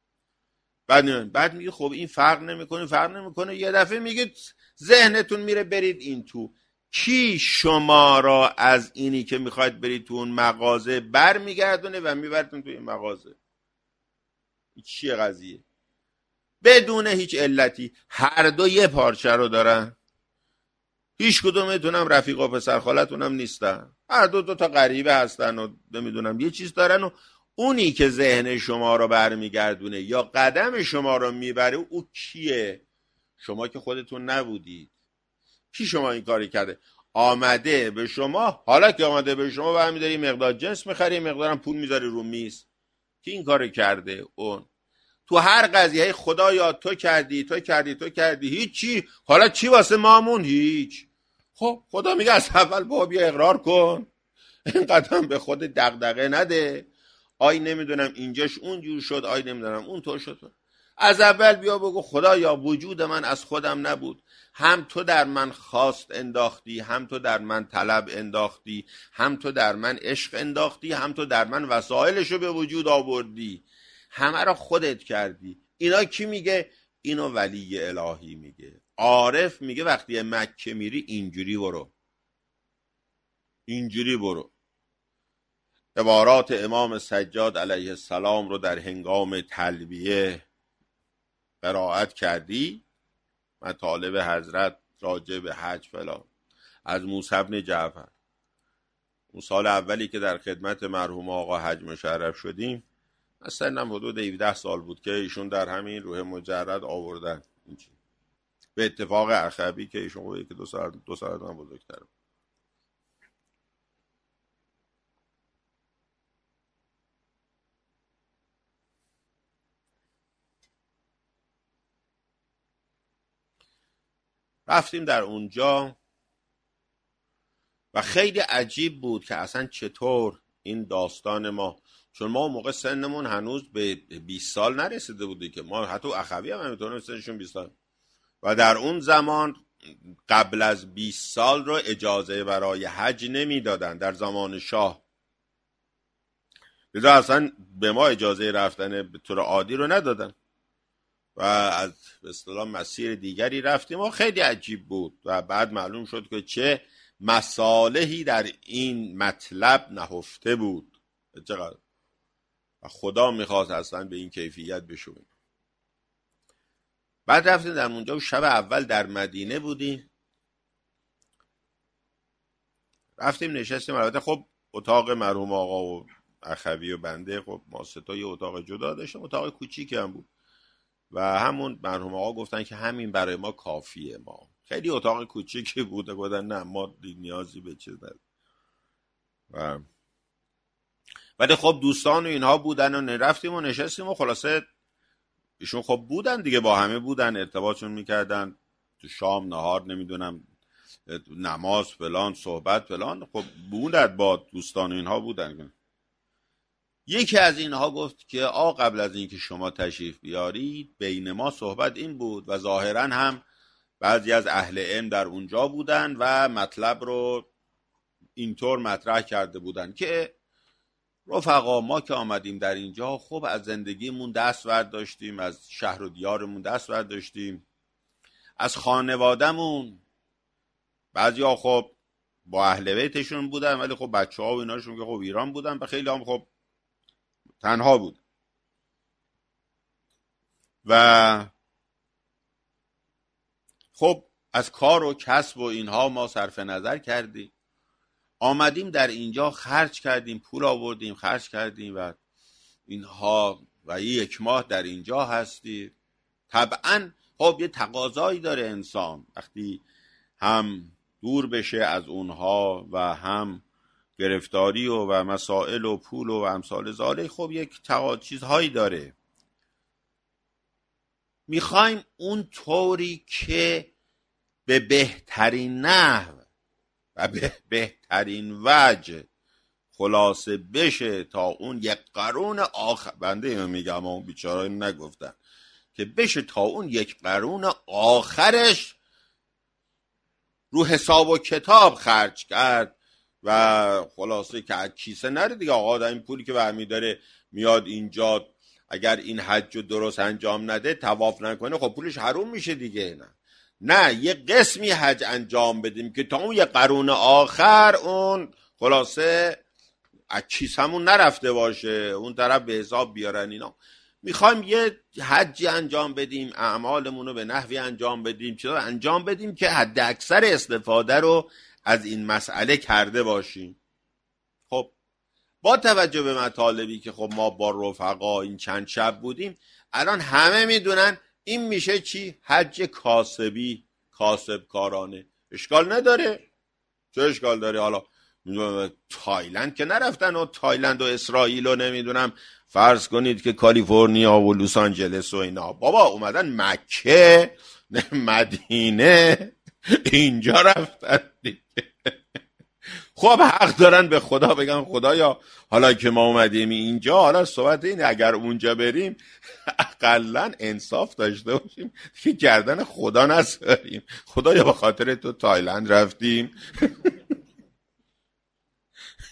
بعد بعد میگید خب این فرق نمیکنه فرق نمیکنه یه دفعه میگید ذهنتون میره برید این تو. کی شما را از اینی که میخواید برید تو اون مغازه بر میگردونه و میبرتون تو این مغازه؟ چیه قضیه؟ بدون هیچ علتی هر دو یه پارچه رو دارن، هیچ کدومتونم رفیق و پسر خالتونم نیستن، هر دو دو تا غریبه هستن و نمیدونم یه چیز دارن، و اونی که ذهن شما رو برمیگردونه یا قدم شما رو میبره او کیه؟ شما که خودتون نبودید. کی شما این کاری کرده؟ آمده به شما، حالا که آمده به شما برمیداری مقدار جنس میخری، مقدارم پول میذاری رو میز. کی این کارو کرده؟ اون. تو هر قضیه خدایا تو کردی تو کردی تو کردی هیچی، حالا چی واسه مامون؟ هیچ. خب خدا میگه از اول با بیا اقرار کن، اینقدر به خود دغدغه نده، آی نمیدونم اینجاش اونجور شد، آی نمیدونم اون طور شد. از اول بیا بگو خدایا وجود من از خودم نبود، هم تو در من خواست انداختی، هم تو در من طلب انداختی، هم تو در من عشق انداختی، هم تو در من وسایلشو به وجود آوردی، همه را خودت کردی. اینا کی میگه؟ اینو ولی الهی میگه. عارف میگه وقتی مکه میری اینجوری برو، اینجوری برو. عبارات امام سجاد علیه السلام رو در هنگام تلبیه قرائت کردی، مطالب حضرت راجع به حج فلان از موسی بن جعفر. اون سال اولی که در خدمت مرحوم آقا حج مشرف شدیم، مثلا حدود هفده سال بود که ایشون در همین روح مجرد آوردن اینجا. به اتفاق اخوی که ایشون بود که دو ساعت دو ساعت من بزرگتر. رفتیم در اونجا و خیلی عجیب بود که اصلا چطور این داستان ما، چون ما موقع سنمون هنوز به بیست سال نرسیده بودی که ما حتی اخوی هم همینطور سنشون بیست سال و در اون زمان قبل از بیست سال رو اجازه برای حج نمیدادن در زمان شاه. لذا اصلا به ما اجازه رفتن به طور عادی رو ندادن و از به اصطلاح مسیر دیگری رفتیم و خیلی عجیب بود و بعد معلوم شد که چه مصالحی در این مطلب نهفته بود. چقدر و خدا میخواست اصلا به این کیفیت بشویم. بعد رفتیم در اونجا و شب اول در مدینه بودیم، رفتیم نشستیم. البته خب اتاق مرحوم آقا و اخوی و بنده، خب ما ستا یه اتاق جدا داشتیم، اتاق کوچیکی هم بود و همون مرحوم آقا گفتن که همین برای ما کافیه. ما خیلی اتاق کوچیکی بود، گفتن نه ما نیازی به چیز نداریم. و ولی خب دوستان و اینها بودن و نرفتیم و نشستیم و خلاصه ایشون خب بودن دیگه، با همه بودن، ارتباطشون میکردن، تو شام نهار نمیدونم نماز فلان صحبت فلان، خب بودن با دوستان و اینها بودن. یکی از اینها گفت که آ قبل از اینکه شما تشریف بیارید بین ما صحبت این بود و ظاهرا هم بعضی از اهل علم در اونجا بودن و مطلب رو اینطور مطرح کرده بودن که رفقا ما که آمدیم در اینجا خب از زندگیمون دست برداشتیم، از شهر و دیارمون دست برداشتیم، از خانوادهمون. بعضیا خب با اهل بیتشون بودن ولی خب بچه ها و ایناشون که خب ایران بودن و خیلی هم خب تنها بود و خب از کار و کسب و اینها ما صرف نظر کردیم، آمدیم در اینجا خرج کردیم، پول آوردیم خرج کردیم و اینها و یک ماه در اینجا هستی. طبعا خب یه تقاضایی داره انسان وقتی هم دور بشه از اونها و هم گرفتاری و, و مسائل و پول و امثال ذالک، خب یک تقاضا چیزهایی داره. میخوایم اون طوری که به بهترین نحو و به بهترین وجه خلاصه بشه تا اون یک قرون آخر، بنده اینو میگم اما اون بیچاره اینو نگفتن، که بشه تا اون یک قرون آخرش رو حساب و کتاب خرج کرد و خلاصه که از کیسه نره دیگه. آقا این پولی که برمی داره میاد اینجا، اگر این حج رو درست انجام نده طواف نکنه خب پولش حروم میشه دیگه. نه نه یه قسمی حج انجام بدیم که تا اون یه قرون آخر اون خلاصه از کیسمون نرفته باشه، اون طرف به حساب بیارن اینا. میخوایم یه حجی انجام بدیم، اعمالمون رو به نحوی انجام بدیم، چرا انجام بدیم که حد اکثر استفاده رو از این مسئله کرده باشیم. خب با توجه به مطالبی که خب ما با رفقا این چند شب بودیم، الان همه میدونن این میشه چی؟ حج کاسبی، کاسب کارانه. اشکال نداره. چه اشکال داره؟ حالا تایلند که نرفتن و تایلند و اسرائیل و نمیدونم فرض کنید که کالیفرنیا و لس آنجلس و اینا، بابا اومدن مکه مدینه اینجا رفتن دیگه. خب حق دارن به خدا بگن خدایا حالا که ما اومدیم اینجا، حالا صحبت اینه اگر اونجا بریم اقلن انصاف داشته باشیم که گردن خدا نذاریم. خدایا به خاطر تو تایلند رفتیم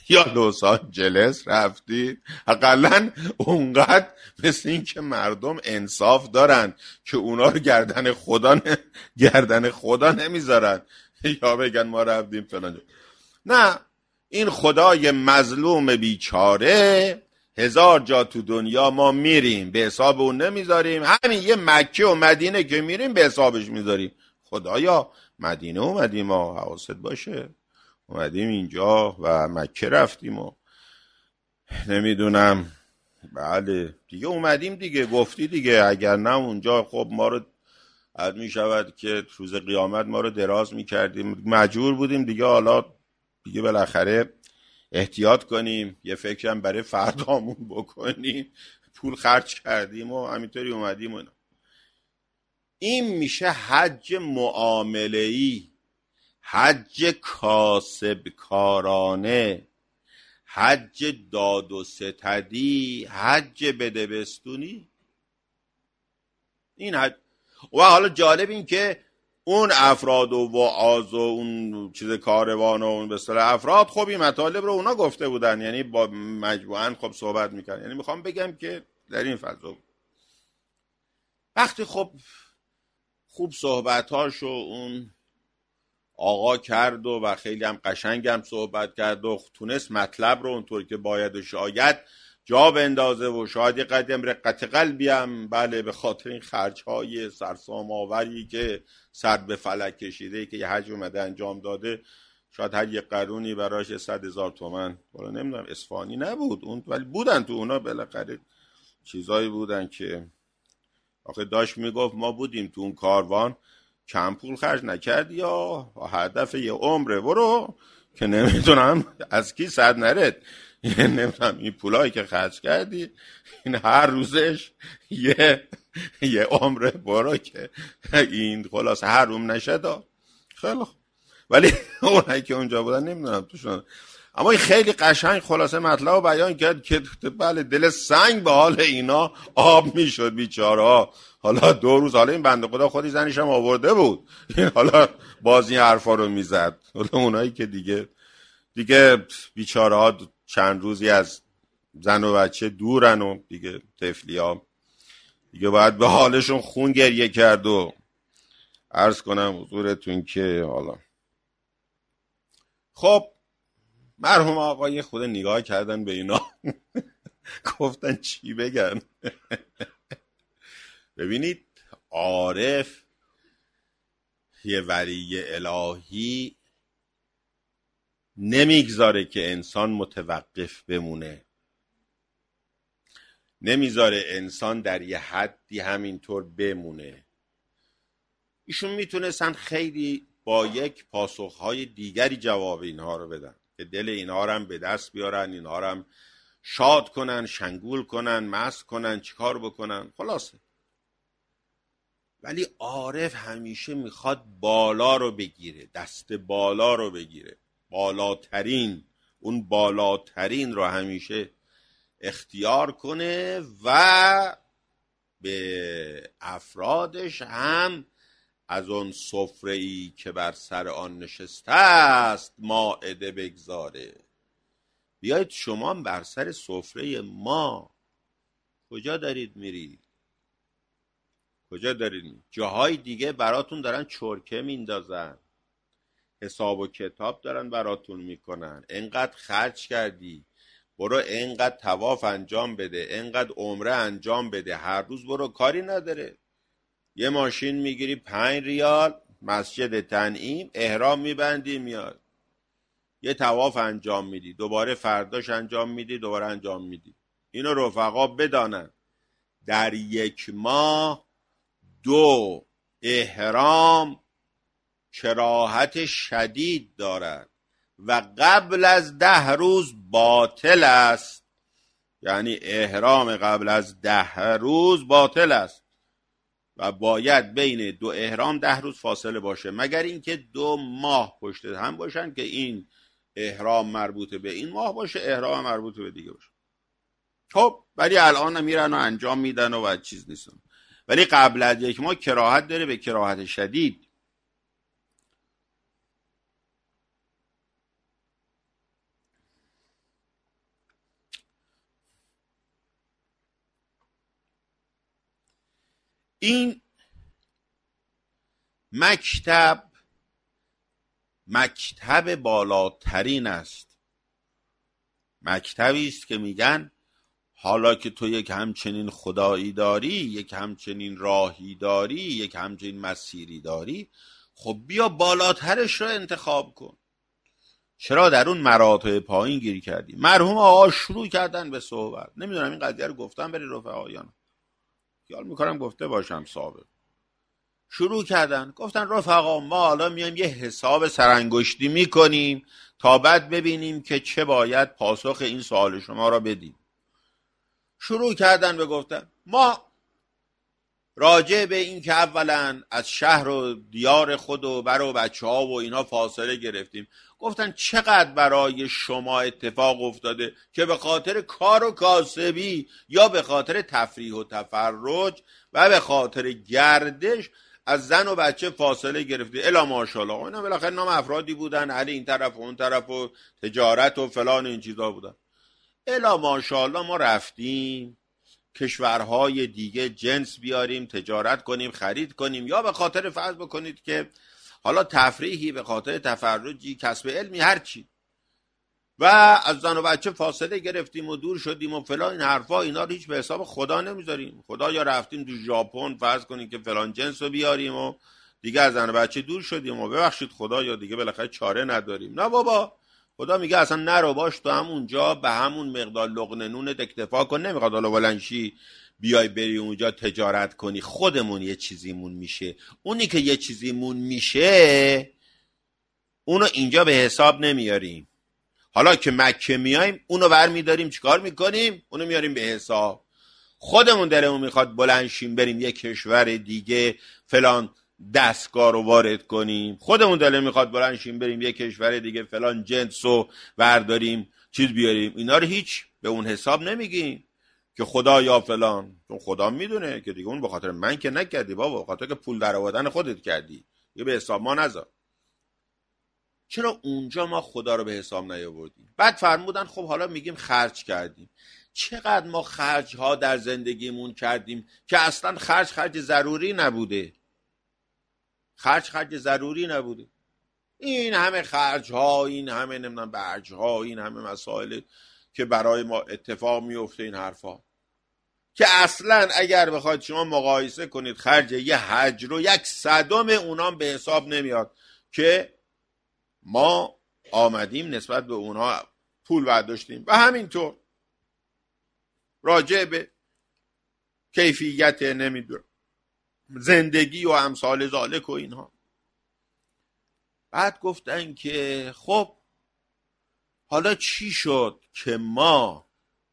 یا لس آنجلس رفتی، حداقل اونقدر مثل این که مردم انصاف دارن که اونا رو گردن خدا ن... گردن خدا نمیذارن یا بگن ما رفتیم فلان. نه، این خدای مظلوم بیچاره هزار جا تو دنیا ما میریم به حساب اون نمیذاریم، همین یه مکه و مدینه که میریم به حسابش میذاریم. خدایا مدینه اومدیم ما، حواست باشه، اومدیم اینجا و مکه رفتیم و نمیدونم، بله دیگه اومدیم دیگه، گفتی دیگه، اگر نه اونجا خب ما رو عد می شود که روز قیامت ما رو دراز می کردیم، مجبور بودیم دیگه. حالا دیگه بالاخره احتیاط کنیم، یه فکرم برای فردامون بکنیم، پول خرج کردیم و همینطوری اومدیم و این میشه حج معامله‌ای، حج کاسب کارانه، حج داد و ستدی، حج بدبستونی. این حج. و حالا جالب این که اون افراد و وعاظ و اون چیز کاروان و اون به اصطلاح افراد خب این مطالب رو اونا گفته بودن، یعنی با مجموعاً خب صحبت میکردن. یعنی میخوام بگم که در این فضا وقتی خب خوب صحبتاشو اون آقا کرد و, و خیلی هم قشنگ هم صحبت کرد و تونست مطلب رو اونطور که باید و شاید جا بندازه و شاید قدم رقت قلبی هم بله به خاطر این خرجهای سرسام آوری که سر به فلک کشیده که یه حج اومده انجام داده، شاید هر یک قرونی براش صد هزار تومن، ولی نمیدونم اصفهانی نبود اون، ولی بودن تو اونا بالاخره چیزایی بودن که آخه داشت میگفت ما بودیم تو اون کاروان کم پول خرج نکردی یا هدف یه عمره برو که نمیدونم از کی صد نرد، نمیدونم این پولایی که خرج کردی این هر روزش یه یه عمره برو که این خلاص هر روم نشد. خیلی خوب، ولی اونایی که اونجا بودن نمیدونم توشون، اما این خیلی قشنگ خلاصه مطلب رو بیان کرد که بله دل سنگ به حال اینا آب میشد بیچاره ها. حالا دو روز حالا این بنده خدا خودی زنش هم آورده بود، حالا باز این حرفا رو میزد. حالا اونایی که دیگه دیگه بیچاره ها چند روزی از زن و بچه دورن و دیگه طفلی ها دیگه باید به حالشون خون گریه کرد. و عرض کنم حضورتون که حالا خب مرحوم آقای خود نگاه کردن به اینا گفتن چی بگن. ببینید عارف یه ولی الهی نمیگذاره که انسان متوقف بمونه، نمیذاره انسان در یه حدی همینطور بمونه. ایشون میتونستن خیلی با یک پاسخهای دیگری جواب اینها رو بدن که دل اینها رو هم به دست بیارن، اینها رو هم شاد کنن، شنگول کنن، مست کنن، چیکار بکنن خلاصه. ولی عارف همیشه میخواد بالا رو بگیره، دست بالا رو بگیره، بالاترین، اون بالاترین رو همیشه اختیار کنه و به افرادش هم از اون سفره‌ای که بر سر آن نشسته است مائده بگذاره. بیایید شما بر سر سفره ما کجا دارید میرید؟ کجا دارید میرید؟ جاهای دیگه براتون دارن چرکه میندازن، حساب و کتاب دارن براتون میکنن، انقدر خرج کردی برو انقدر طواف انجام بده، انقدر عمره انجام بده، هر روز برو، کاری نداره. یه ماشین میگیری پنج ریال، مسجد تنعیم احرام میبندی میاد، یه طواف انجام میدی، دوباره فرداش انجام میدی، دوباره انجام میدی. اینو رفقا بدانن در یک ماه دو احرام کراهت شدید دارد و قبل از ده روز باطل است. یعنی احرام قبل از ده روز باطل است و باید بین دو احرام ده روز فاصله باشه، مگر اینکه دو ماه پشت هم باشن که این احرام مربوط به این ماه باشه، احرام مربوط به دیگه باشه. خب ولی الان میرن و انجام میدن و بعد چیز نیستن. ولی قبل از یک ماه کراهت داره به کراهت شدید. این مکتب مکتب بالاترین است. مکتبی است که میگن حالا که تو یک همچنین خدایی داری، یک همچنین راهی داری، یک همچنین مسیری داری، خب بیا بالاترش رو انتخاب کن. چرا در اون مراتب پایین گیر کردی؟ مرحوم آقا شروع کردن به صحبت. نمیدونم این قضیه رو گفتم بری رفقایان، خیال میکنم گفته باشم سابق. شروع کردن گفتن رفقا ما حالا میایم یه حساب سرانگشتی میکنیم تا بعد ببینیم که چه باید پاسخ این سوال شما را بدیم. شروع کردن به گفتن ما راجع به این که اولا از شهر و دیار خود و بر و بچه ها و اینا فاصله گرفتیم. گفتن چقدر برای شما اتفاق افتاده که به خاطر کار و کاسبی یا به خاطر تفریح و تفرج و به خاطر گردش از زن و بچه فاصله گرفتی. الا ماشاءالله اینا بالاخره نام افرادی بودن، علی این طرف و اون طرف و تجارت و فلان این چیزا بودن. الا ماشاءالله ما رفتیم کشورهای دیگه جنس بیاریم، تجارت کنیم، خرید کنیم، یا به خاطر فرض بکنید که حالا تفریحی، به خاطر تفرجی، کسب علمی، هر چی، و از زن و بچه فاصله گرفتیم و دور شدیم و فلان این حرفا. اینا رو هیچ به حساب خدا نمیذاریم. خدا یا رفتیم تو ژاپن فرض کنیم که فلان جنس رو بیاریم و دیگه از زن و بچه دور شدیم و ببخشید خدا یا دیگه بالاخره چاره نداریم. نه بابا، خدا میگه اصلا نرو، باش تو همونجا به همون مقدار لقمه نونت اکتفا کن. نمیخواد حالا ولنشی بیای بری اونجا تجارت کنی. خودمون یه چیزیمون میشه. اونی که یه چیزیمون میشه اونو اینجا به حساب نمیاریم. حالا که مکه میایم اونو برمیداریم چیکار میکنیم؟ اونو میاریم به حساب. خودمون دلمون میخواد بلنشیم بریم یه کشور دیگه فلان دستگاه رو وارد کنیم. خودمون دلمون میخواد بلنشیم بریم یه کشور دیگه فلان جنس رو برداریم چیز بیاریم. اینا رو هیچ به اون حساب نمیگیم که خدا یا فلان، چون خدا میدونه که دیگه اون به خاطر من که نکردی بابا، به خاطر که پول در آوردن خودت کردی، یه به حساب ما نذار. چرا اونجا ما خدا رو به حساب نیاوردیم؟ بعد فرمودن خب حالا میگیم خرج کردیم. چقدر ما خرج ها در زندگیمون کردیم که اصلا خرج خرج ضروری نبوده. خرج خرج ضروری نبوده. این همه خرج ها، این همه نمیدونم برج ها، این همه مسائل که برای ما اتفاق میفته، این حرفا که اصلا اگر بخواید شما مقایسه کنید خرج یه حج رو، یک صدم اونام به حساب نمیاد که ما آمدیم نسبت به اونها پول برداشتیم. و همینطور راجع به کیفیت نمیدونم زندگی و امثال ذالک و اینها. بعد گفتن که خب حالا چی شد که ما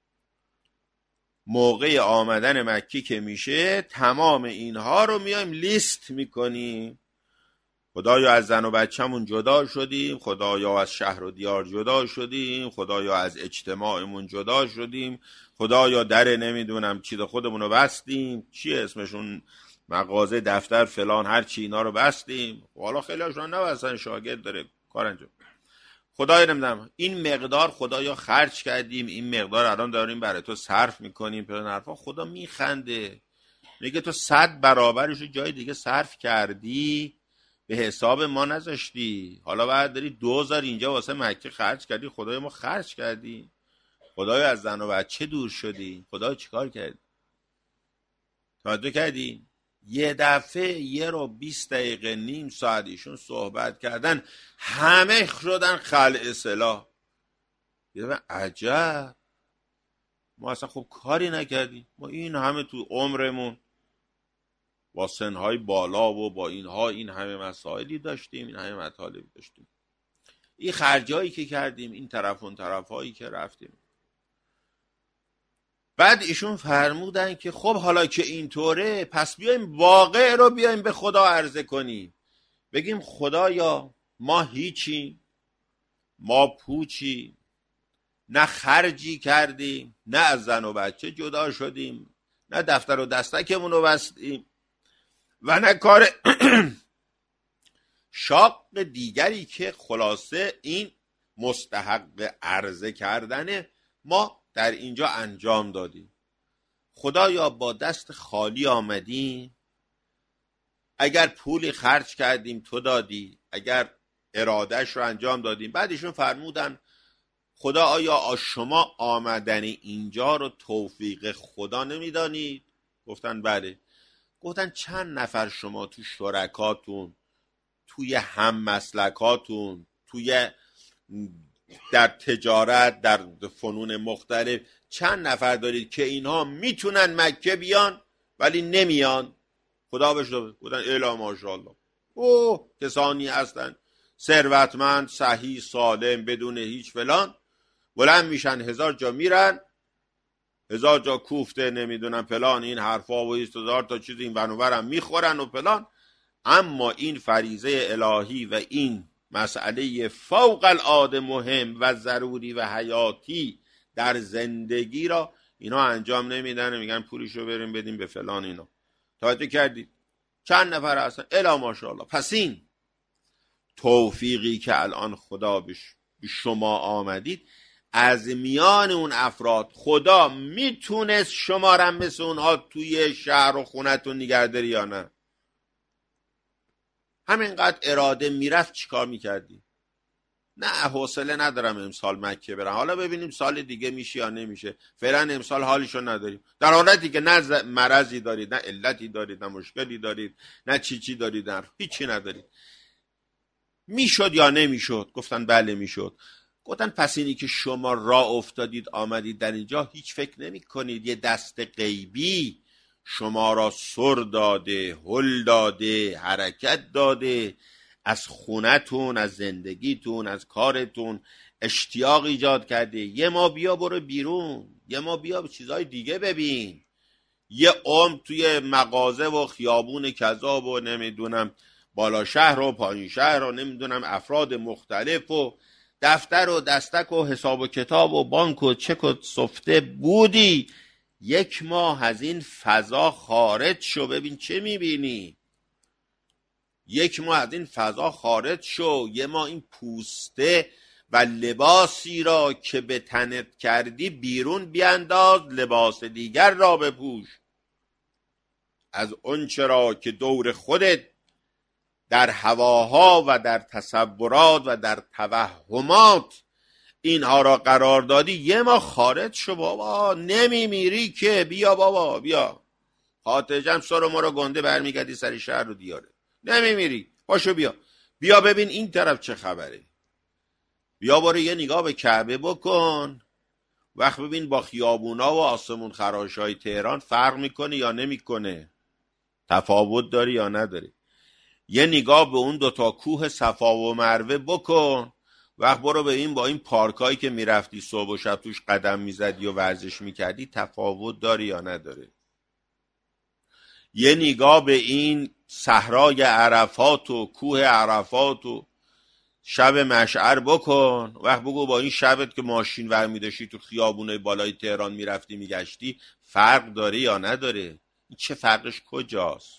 موقع آمدن مکی که میشه تمام اینها رو میایم لیست میکنیم. خدایا از زن و بچه‌مون جدا شدیم، خدایا از شهر و دیار جدا شدیم، خدایا از اجتماعمون جدا شدیم، خدایا در نمیدونم چیز خودمون رو بستیم، چی اسمشون، مغازه، دفتر، فلان، هر چی اینا رو بستیم. حالا خیلی هاشون نبستن، شاگرد داره کار انجام. خدایا نمیدونم این مقدار خدایا خرج کردیم، این مقدار الان داریم برای تو صرف میکنیم. پس حرفا خدا میخنده، میگه تو صد برابرش رو جای دیگه صرف کردی، به حساب ما نذاشتی. حالا بعد داری دوزار اینجا واسه مکه خرج کردی. خدای ما خرج کردی، خدای از زن و بچه دور شدی، خدای چیکار کردی؟ توجه کردی؟ یه دفعه یه رو بیست دقیقه نیم ساعت ایشون صحبت کردن، همه شدن خلع سلاح. یه دفعه عجب، ما اصلا خب کاری نکردیم. ما این همه تو عمرمون با سنهای بالا و با اینها این همه مسائلی داشتیم، این همه مطالبی داشتیم، این خرجایی که کردیم، این طرف اون طرفایی که رفتیم. بعد ایشون فرمودن که خب حالا که اینطوره پس بیایم واقع رو بیایم به خدا عرضه کنیم، بگیم خدایا ما هیچی، ما پوچی، نه خرجی کردیم، نه از زن و بچه جدا شدیم، نه دفتر و دستکمون رو بستیم و نه کار شاق دیگری که خلاصه این مستحق عرضه کردن ما در اینجا انجام دادیم. خدایا با دست خالی آمدیم اگر پولی خرج کردیم تو دادی، اگر ارادهش رو انجام دادیم. بعد ایشون فرمودن خدا آیا شما آمدن اینجا رو توفیق خدا نمیدانید؟ گفتن بله. گفتن چند نفر شما تو شرکاتون، توی هم مسلکاتون، توی در تجارت، در فنون مختلف چند نفر دارید که اینها میتونن مکه بیان ولی نمیان؟ خدا بهش داد. گفتن الا ماشاءالله. او کسانی هستن ثروتمند، صحیح، سالم، بدون هیچ فلان، بلند میشن هزار جا میرن، هزار جا کوفته نمیدونم فلان این حرفا و هزار تا چیز این ونورم میخورن و فلان. اما این فریضه الهی و این مسئله فوق العاده مهم و ضروری و حیاتی در زندگی را اینا انجام نمیدن، میگن پولشو بریم بدیم به فلان. اینا توجه کردید چند نفر هستن؟ الا ماشاءالله. پس این توفیقی که الان خدا به شما آمدید، از میان اون افراد خدا میتونست شما را مثل اونها توی شهر و خونتون نگهداری یا نه؟ همینقدر اراده میرفت چیکار میکردی؟ نه حوصله ندارم امسال مکه برم، حالا ببینیم سال دیگه میشه یا نمیشه، فعلا امسال حالشو نداریم. در حالتی که نه مرضی دارید، نه علتی دارید، نه مشکلی دارید، نه چی چی دارید، نه هیچی ندارید. میشد یا نمیشد؟ گفتن بله میشد. گفتن پس اینی که شما راه افتادید آمدید در اینجا، هیچ فکر نمی کنید یه دست غیبی شما را سر داده، هل داده، حرکت داده، از خونتون، از زندگیتون، از کارتون اشتیاق ایجاد کرده؟ یه ما بیا برو بیرون، یه ما بیا چیزای دیگه ببین، یه عمر توی مغازه و خیابون کذاب و نمیدونم بالا شهر و پایین شهر و نمیدونم افراد مختلف و دفتر و دستک و حساب و کتاب و بانک و چک و سفته بودی، یک ماه از این فضا خارج شو ببین چه میبینی. یک ماه از این فضا خارج شو، یه ماه این پوسته و لباسی را که به تنت کردی بیرون بیانداز، لباس دیگر را بپوش. از اون چرا که دور خودت در هواها و در تصورات و در توهمات اینها را قرار دادی، یه ما خارج شو بابا، نمیمیری که، بیا بابا بیا. خاطرجم سر ما را گنده برمیگردی سر شهر رو دیاره، نمیمیری، پاشو بیا بیا ببین این طرف چه خبره. بیا برو یه نگاه به کعبه بکن، وقت ببین با خیابونا و آسمون خراشای تهران فرق میکنه یا نمیکنه، تفاوت داری یا نداری. یه نگاه به اون دوتا کوه صفا و مروه بکن، وقت برو به این با این پارکایی که میرفتی صبح و شب توش قدم میزدی و ورزش میکردی، تفاوت داری یا نداره. یه نگاه به این صحرای عرفات و کوه عرفات و شب مشعر بکن، وقت بگو با این شبت که ماشین ورمیداشی تو خیابونه بالای تهران میرفتی میگشتی فرق داره یا نداره. این چه فرقش کجاست؟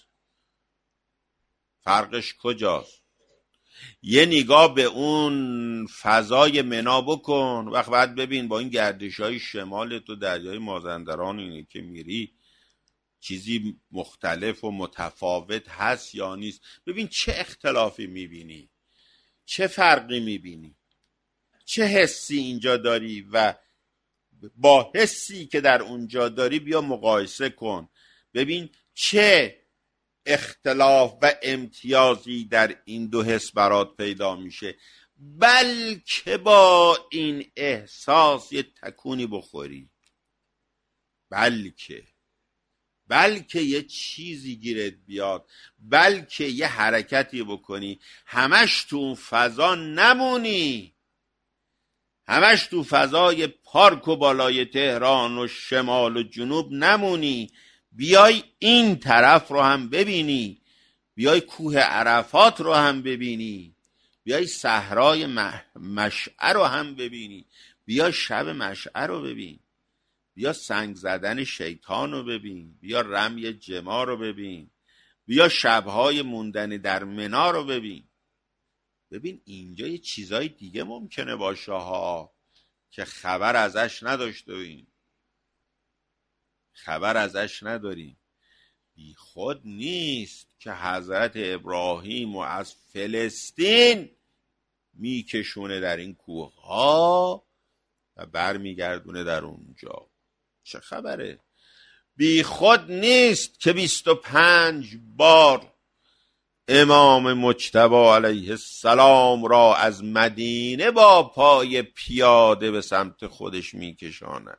فرقش کجاست؟ یه نگاه به اون فضای منا بکن، وقت بعد ببین با این گردش های شمال تو دریای مازندران اینه که میری چیزی مختلف و متفاوت هست یا نیست. ببین چه اختلافی میبینی، چه فرقی میبینی، چه حسی اینجا داری و با حسی که در اونجا داری بیا مقایسه کن، ببین چه اختلاف و امتیازی در این دو حس برات پیدا میشه. بلکه با این احساس یه تکونی بخوری، بلکه بلکه یه چیزی گیرت بیاد، بلکه یه حرکتی بکنی، همش تو اون فضا نمونی، همش تو فضای پارک و بالای تهران و شمال و جنوب نمونی، بیای این طرف رو هم ببینی، بیای کوه عرفات رو هم ببینی، بیای صحرای مشعر رو هم ببینی، بیا شب مشعر رو ببین، بیا سنگ زدن شیطان رو ببین، بیا رمی جما رو ببین، بیا شبهای موندن در منا رو ببین. ببین اینجا یه چیزای دیگه ممکنه باشه ها که خبر ازش نداشته باشیم، خبر ازش نداریم. بی خود نیست که حضرت ابراهیم و از فلسطین میکشونه در این کوه ها و برمیگردونه در اونجا. چه خبره؟ بی خود نیست که بیست و پنج بار امام مجتبی علیه السلام را از مدینه با پای پیاده به سمت خودش میکشاند.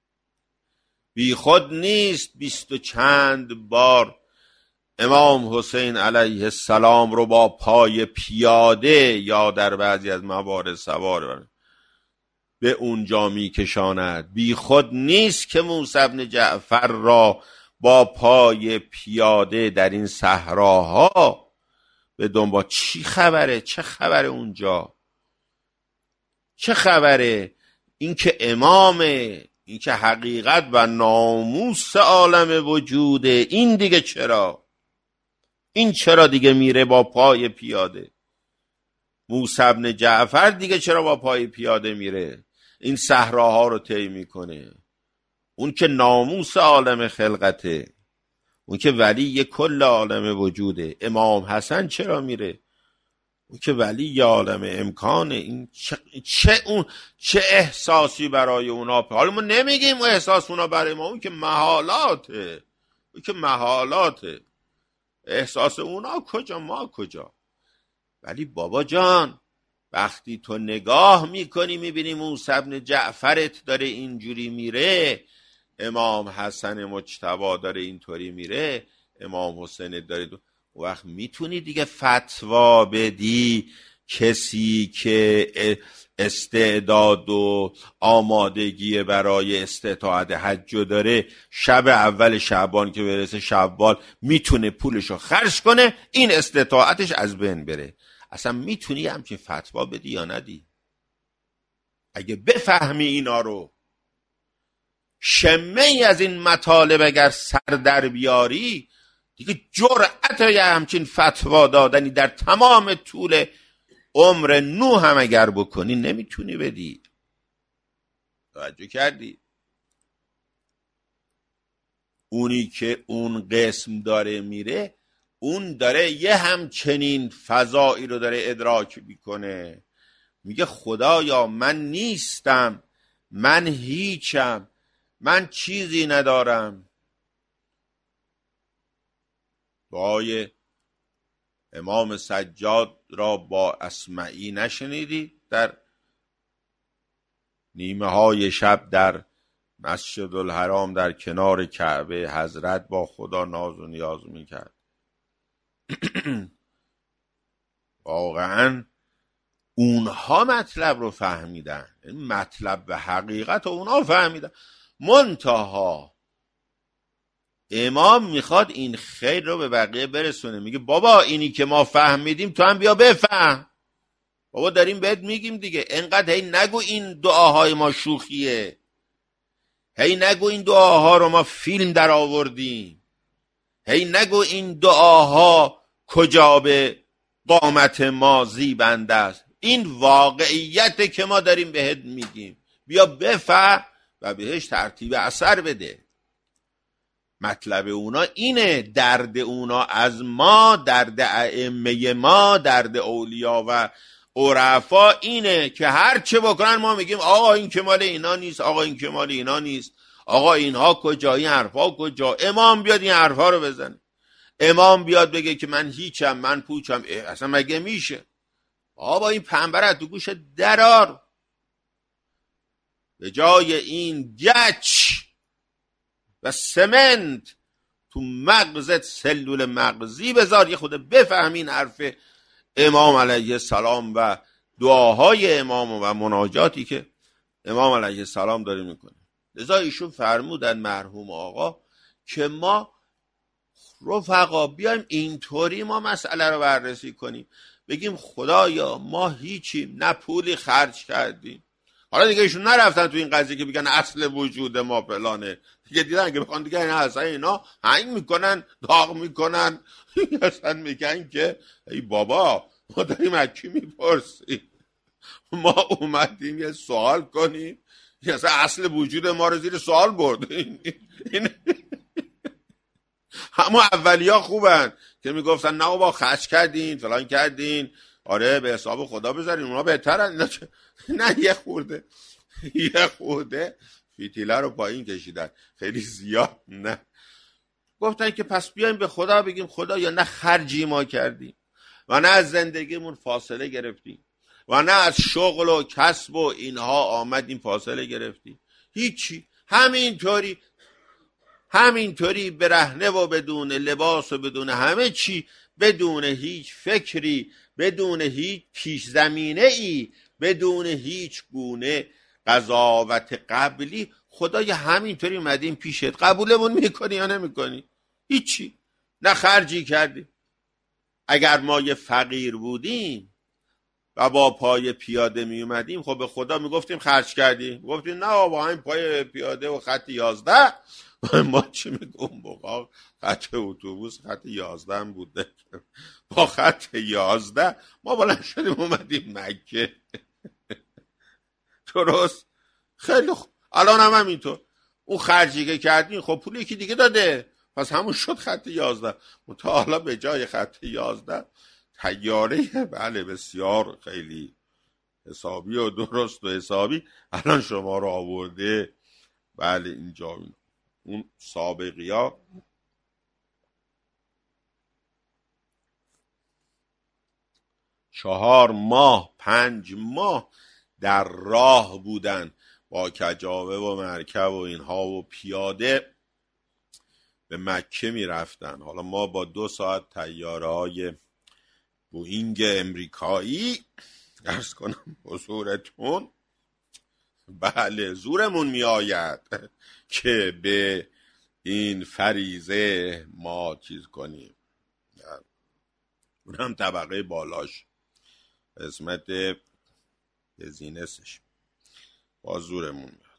بی خود نیست بیست و چند بار امام حسین علیه السلام رو با پای پیاده یا در بعضی از موارد سوار به اونجا میکشاند. بی خود نیست که موسی بن جعفر را با پای پیاده در این صحراها به دنبال. چی خبره؟ چه خبره اونجا؟ چه خبره؟ این که امامه، این که حقیقت و ناموس عالم وجوده، این دیگه چرا؟ این چرا دیگه میره با پای پیاده؟ موسی بن جعفر دیگه چرا با پای پیاده میره این صحراها رو طی میکنه؟ اون که ناموس عالم خلقته، اون که ولی کل عالم وجوده. امام حسن چرا میره؟ اون که ولی عالم امکانه. این چه, چه اون چه احساسی برای اونا؟ حالا ما نمیگیم احساس اونا برای ما، اون که محالاته، اون که محالاته. احساس اونا کجا ما کجا؟ ولی بابا جان وقتی تو نگاه میکنی میبینی موسی بن جعفرت داره اینجوری میره، امام حسن مجتبی داره اینطوری میره، امام حسین داره دو... وقت میتونی دیگه فتوا بدی کسی که استعداد و آمادگی برای استطاعت حج داره شب اول شعبان که برسه شوال میتونه پولشو خرج کنه این استطاعتش از بین بره؟ اصلا میتونی همچین فتوا بدی یا ندی؟ اگه بفهمی اینا رو، شمه ای از این مطالب اگر سر در بیاری، دیگه جرأت یه همچین فتوا دادنی در تمام طول عمر نوح هم اگر بکنی نمیتونی بدی. توجه کردی؟ اونی که اون قسم داره میره، اون داره یه همچنین فضایی رو داره ادراک میکنه، میگه خدایا من نیستم، من هیچم، من چیزی ندارم. دعای امام سجاد را با اسمعی نشنیدی در نیمه های شب در مسجد الحرام در کنار کعبه حضرت با خدا ناز و نیاز میکرد؟ واقعا اونها مطلب رو فهمیدن، این مطلب به حقیقت اونها فهمیدن. منتها امام میخواد این خیر رو به بقیه برسونه، میگه بابا اینی که ما فهمیدیم تو هم بیا بفهم. بابا داریم بهت میگیم دیگه، انقدر هی نگو این دعاهای ما شوخیه، هی نگو این دعاها رو ما فیلم در آوردیم، هی نگو این دعاها کجا به قامت ما زیبنده است. این واقعیت که ما داریم بهت میگیم، بیا بفهم و بهش ترتیب اثر بده. مطلب اونا اینه، درد اونا از ما، درد ائمه ما، درد اولیا و عرفا اینه که هر چه بکنن ما میگیم آقا این که مال اینا نیست، آقا این که مال اینا نیست، آقا اینها کجا، این حرفا کجا. امام بیاد این حرفا رو بزنه، امام بیاد بگه که من هیچم، من پوچم، اصلا مگه میشه؟ آقا این پنبره تو گوش درار، به جای این گچ و سمنت تو مغزت سلول مغزی بذار، یه خود بفهمین حرف امام علیه السلام و دعاهای امام و مناجاتی که امام علیه السلام داره میکنه. لذا ایشون فرمودن مرحوم آقا که ما رفقا بیایم اینطوری ما مسئله رو بررسی کنیم، بگیم خدایا ما هیچیم، نه پولی خرج کردیم. حالا دیگه ایشون نرفتن تو این قضیه که بگن اصل وجود ما فلانه، دیگه دیدن که بخوان دیگه اینا اصلا اینا هنگ میکنن، داغ میکنن، اصلا میگن که ای بابا ما داریم از کی میپرسیم، ما اومدیم یه سوال کنیم، اصلا اصل وجود ما رو زیر سوال برد. این همون اولیا خوبن که میگفتن نه با خرج کردین فلان کردین، آره به حساب خدا بذارین، اونا بهترن. نه یه خورده یه خورده فیتیله رو پایین کشیدن، خیلی زیاد نه. گفتن که پس بیایم به خدا بگیم خدا یا نه خرجی ما کردیم و نه از زندگیمون فاصله گرفتیم و نه از شغل و کسب و اینها آمدیم فاصله گرفتیم، هیچی، همینطوری همینطوری برهنه و بدون لباس و بدون همه چی، بدون هیچ فکری، بدون هیچ پیش زمینه ای، بدون هیچ گونه قضاوت قبلی، خدای همینطوری اومدیم پیشت، قبولمون میکنی یا نمیکنی؟ هیچی، نه خرجی کردیم. اگر ما یه فقیر بودیم و با پای پیاده می اومدیم، خب به خدا میگفتیم خرج کردیم، گفتیم نه با این پای پیاده و خط یازده ما چی میگم بقا خط اتوبوس خط یازده هم بوده، با خط یازده ما بلند شدیم اومدیم مکه. درست؟ خیلی خوب، الان هم همینطور، اون خرجی که کردین خب پول یکی دیگه داده، پس همون شد خط یازده. تا حالا به جای خط یازده طیاره، بله بسیار خیلی حسابی و درست و حسابی الان شما رو آورده. بله اینجا اون سابقی ها چهار ماه پنج ماه در راه بودن با کجاوه و مرکب و اینها و پیاده به مکه می رفتن. حالا ما با دو ساعت طیاره های بوئینگ امریکایی عرض کنم حضورتون، بله زورمون می آید که به این فریضه ما چیز کنیم، اون هم طبقه بالاش قسمت بزینسش با زورمون میاد.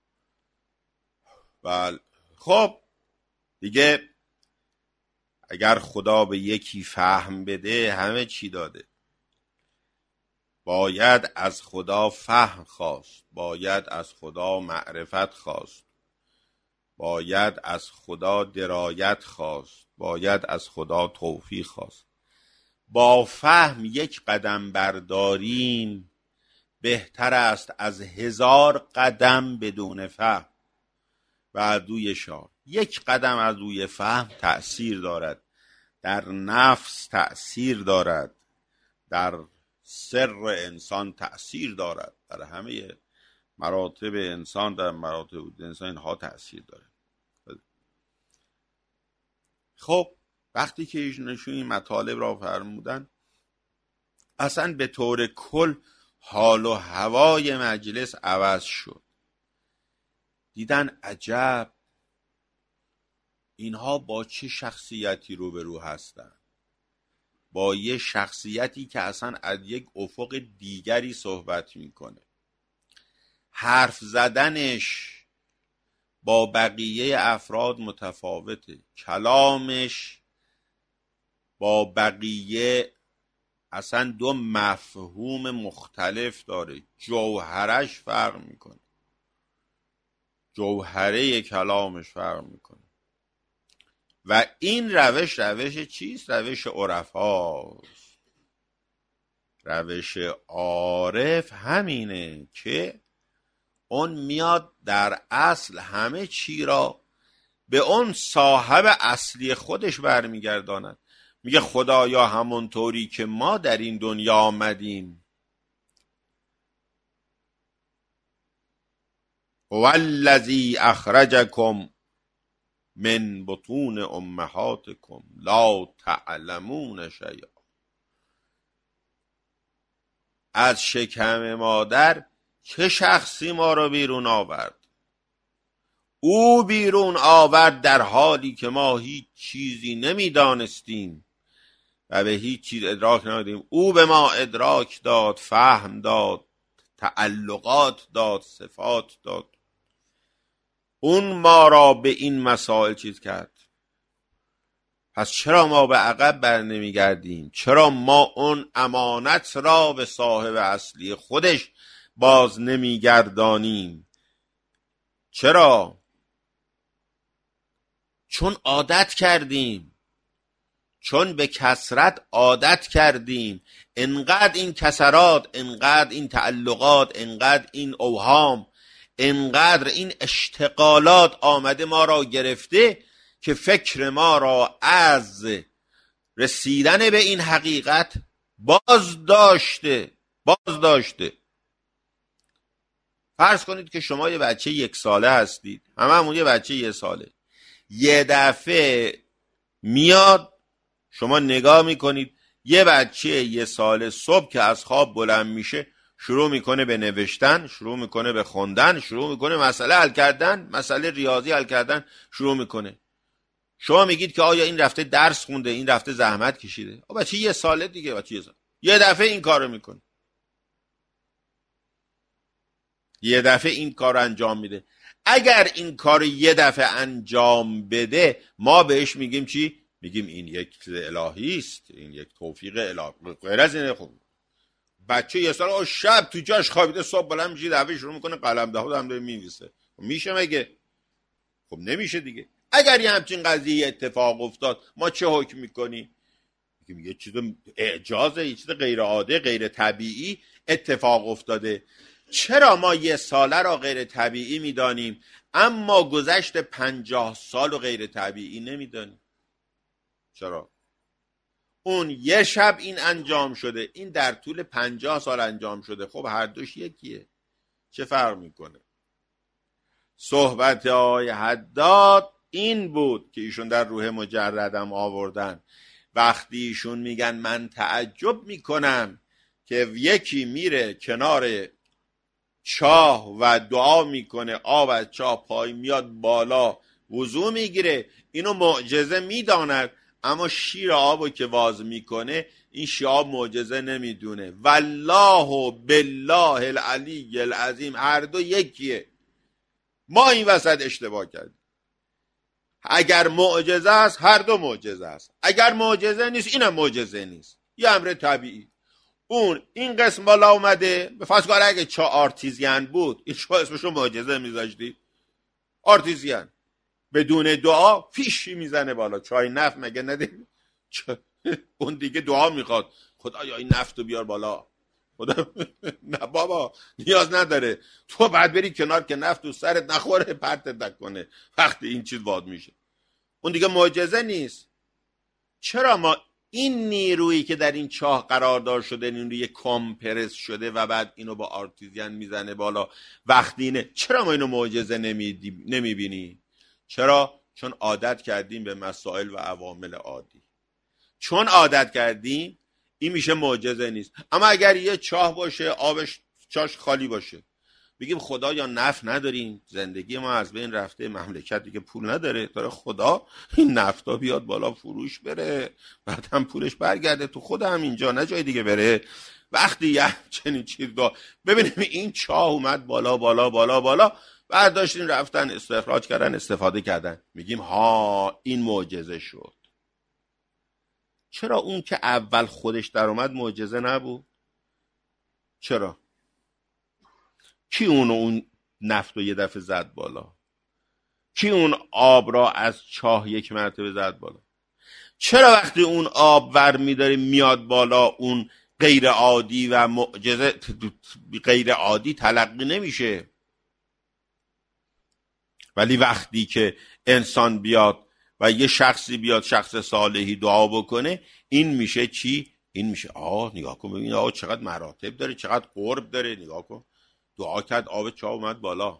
بله خب دیگه اگر خدا به یکی فهم بده همه چی داده. باید از خدا فهم خواست، باید از خدا معرفت خواست، باید از خدا درایت خواست، باید از خدا توفیق خواست. با فهم یک قدم برداریم بهتر است از هزار قدم بدون فهم. و عدوی شاه یک قدم از روی فهم تأثیر دارد، در نفس تأثیر دارد، در سر انسان تأثیر دارد، در همه مراتب انسان، در مراتب انسان اینها تأثیر دارد. خب وقتی که ایشون این مطالب را فرمودن، اصلا به طور کل حال و هوای مجلس عوض شد. دیدن عجب اینها با چه شخصیتی روبرو هستن، با یه شخصیتی که اصلا از یک افق دیگری صحبت میکنه، حرف زدنش با بقیه افراد متفاوته، کلامش با بقیه اصلا دو مفهوم مختلف داره، جوهرش فرق میکنه، جوهره کلامش فرق میکنه. و این روش روش چیست؟ روش عرفاست. روش عارف همینه که اون میاد در اصل همه چی را به اون صاحب اصلی خودش برمیگرداند. میگه خدایا همونطوری که ما در این دنیا آمدیم، والذی اخرجکم من بطون امهاتکم لا تعلمون شیئا، از شکم مادر چه شخصی ما را بیرون آورد؟ او بیرون آورد در حالی که ما هیچ چیزی نمیدانستیم و به هیچ چیز ادراک ندادیم. او به ما ادراک داد، فهم داد، تعلقات داد، صفات داد. اون ما را به این مسائل چیز کرد. پس چرا ما به عقب بر نمیگردیم؟ چرا ما اون امانت را به صاحب اصلی خودش باز نمیگردانیم؟ چرا؟ چون عادت کردیم، چون به کثرت عادت کردیم. انقدر این کسرات، انقدر این تعلقات، انقدر این اوهام، انقدر این اشتغالات آمده ما را گرفته که فکر ما را از رسیدن به این حقیقت باز داشته باز داشته فرض کنید که شما یه بچه یک ساله هستید، همه همون یه بچه یک ساله، یه دفعه میاد شما نگاه میکنید یه بچه یه ساله صبح که از خواب بلند میشه شروع میکنه به نوشتن، شروع میکنه به خوندن، شروع میکنه مسئله حل کردن، مسئله ریاضی حل کردن شروع میکنه. شما میگید که آیا این رفته درس خونده، این رفته زحمت کشیده؟ آ بچه یه ساله دیگه، بچه یه ساله یه دفعه این کارو میکنه، یه دفعه این کار انجام میده. اگر این کار یه دفعه انجام بده ما بهش میگیم چی؟ میگیم این یک چیز الهی است، این یک توفیق الهی. غیر از اینه خب بچه یه سال شب تو جاش خوابیده صبح بلند میشه دفعه شروع میکنه قلم دهو هم داره مینویسه. میشه مگه؟ خب نمیشه دیگه. اگر یه همچین قضیه اتفاق افتاد ما چه حکم میکنیم؟ میگیم یه چیز اعجازه، یه چیز غیر عاده، غیر طبیعی اتفاق افتاده. چرا ما یه ساله را غیر طبیعی میدانیم اما گذشت پنجاه سال رو غیر طبیعی نمیدانیم؟ چرا؟ اون یه شب این انجام شده، این در طول پنجاه سال انجام شده. خب هر دوش یکیه، چه فرق میکنه؟ صحبت آقای حداد این بود که ایشون در روح مجردم آوردن. وقتی ایشون میگن من تعجب میکنم که یکی میره کنار چاه و دعا میکنه، آب از چاه پای میاد بالا وضو میگیره، اینو معجزه میداند، اما شیر آبو که واز میکنه این شیاب معجزه نمیدونه. والله بالله العلی العظیم هر دو یکیه. ما این وسط اشتباه کردیم. اگر معجزه است هر دو معجزه است، اگر معجزه نیست اینم معجزه نیست، یه امر طبیعی. اون این قسم بالا اومده، به فرض کن اگه چه آرتیزیان بود این شما اسمشو معجزه میذاشتی؟ آرتیزیان بدون دعا فیشی میزنه بالا. چای نفت مگه نده؟ اون دیگه دعا میخواد خدایا این نفتو بیار بالا. خدا نه بابا نیاز نداره، تو بعد بری کنار که نفت تو سرت نخوره پرتت نکنه وقتی این چیز واد میشه. اون دیگه معجزه نیست. چرا ما این نیرویی که در این چاه قرار دار شده، نیروی کمپرس شده و بعد اینو با آرتیزیان میزنه بالا وقتی اینه، چرا ما اینو معجزه نمیبینی؟ چرا؟ چون عادت کردیم به مسائل و عوامل عادی. چون عادت کردیم این میشه معجزه نیست. اما اگر یه چاه باشه آبش چاش خالی باشه، بگیم خدا یا نفت نداریم، زندگی ما از بین رفته، مملکت دیگه پول نداره، داره خدا این نفتا بیاد بالا فروش بره بعد هم پولش برگرده تو خود هم اینجا نه جای دیگه بره. وقتی یه چنین چیز دا ببینیم این چاه اومد بالا بالا بالا بالا برداشتین رفتن استخراج کردن استفاده کردن، میگیم ها این معجزه شد. چرا اون که اول خودش در اومد معجزه نبود؟ چرا؟ کی اونو اون نفت رو یه دفعه زد بالا؟ کی اون آب را از چاه یک مرتبه زد بالا؟ چرا وقتی اون آب ور میداره میاد بالا اون غیر عادی و معجزه غیر عادی تلقی نمیشه؟ ولی وقتی که انسان بیاد و یه شخصی بیاد، شخص صالحی دعا بکنه، این میشه چی؟ این میشه آه نگاه کن ببین آه چقدر مراتب داره، چقدر قرب داره، نگاه کن دعا کرد آب چاه اومد بالا.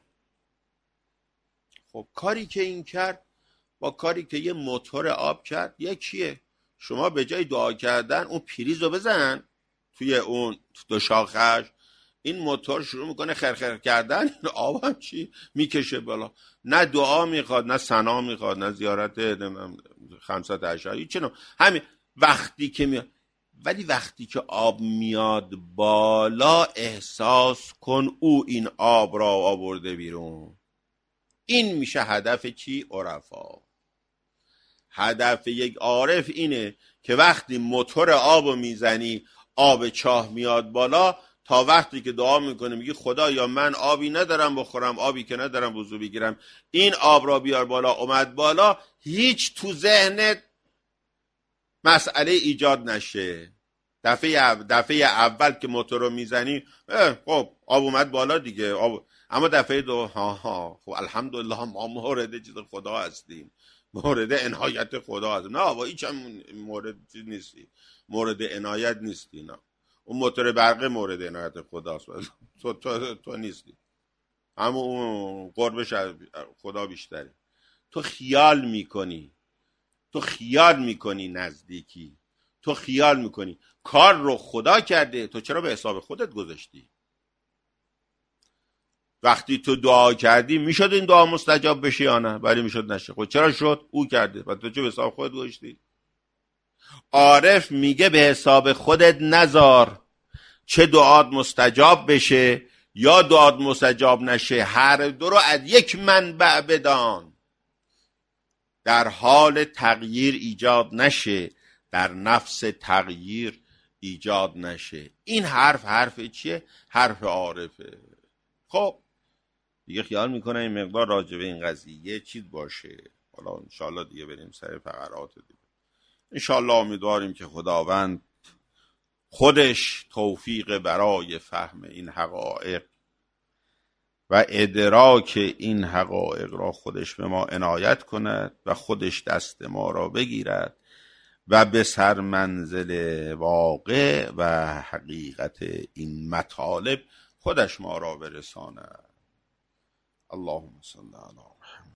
خب کاری که این کرد با کاری که یه موتور آب کرد یکیه. شما به جای دعا کردن اون پریزو بزن توی اون دو شاخش، این موتور شروع میکنه خرخر کردن، آب هم چی میکشه بالا. نه دعا میخواد، نه ثنا میخواد، نه زیارت خمسات اشعاری چنو همین وقتی که میاد. ولی وقتی که آب میاد بالا احساس کن او این آب را آورده بیرون. این میشه هدف چی؟ عرفا. هدف یک عارف اینه که وقتی موتور آبو میزنی آب چاه میاد بالا، تا وقتی که دعا میکنه میگی خدا یا من آبی ندارم بخورم، آبی که ندارم وضو بگیرم، این آب را بیار بالا. اومد بالا، هیچ تو ذهنت مسئله ایجاد نشه. دفعه دفعه اول که موتور رو میزنی خب آب اومد بالا دیگه آب. اما دفعه دو ها ها خب الحمدلله ما مورد چیز خدا هستیم، مورد عنایت خدا هستیم. نه آقا هیچ هم مورد چیز نیستی، مورد عنایت نیستی. نه اون موتور برقه مورد عنایت خداست، تو تو تو نیستی. اما اون قربش خدا بیشتره. تو خیال میکنی تو خیال میکنی نزدیکی، تو خیال میکنی کار رو خدا کرده، تو چرا به حساب خودت گذاشتی؟ وقتی تو دعا کردی میشد این دعا مستجاب بشه یا نه؟ ولی میشد نشه. خب چرا شد؟ او کرده و تو چه به حساب خودت گذاشتی؟ عارف میگه به حساب خودت نذار، چه دعات مستجاب بشه یا دعات مستجاب نشه، هر دو رو از یک منبع بدان، در حال تغییر ایجاد نشه، در نفس تغییر ایجاد نشه. این حرف حرف چیه؟ حرف عارفه. خب دیگه خیال میکنه این مقدار راجع به این قضیه چیز باشه. حالا انشالله دیگه بریم سر فقرات دیگه. انشالله امیدواریم که خداوند خودش توفیق برای فهم این حقایق و ادراک این حقایق را خودش به ما عنایت کند و خودش دست ما را بگیرد و به سر منزل واقع و حقیقت این مطالب خودش ما را برساند. اللهم صل علی محمد.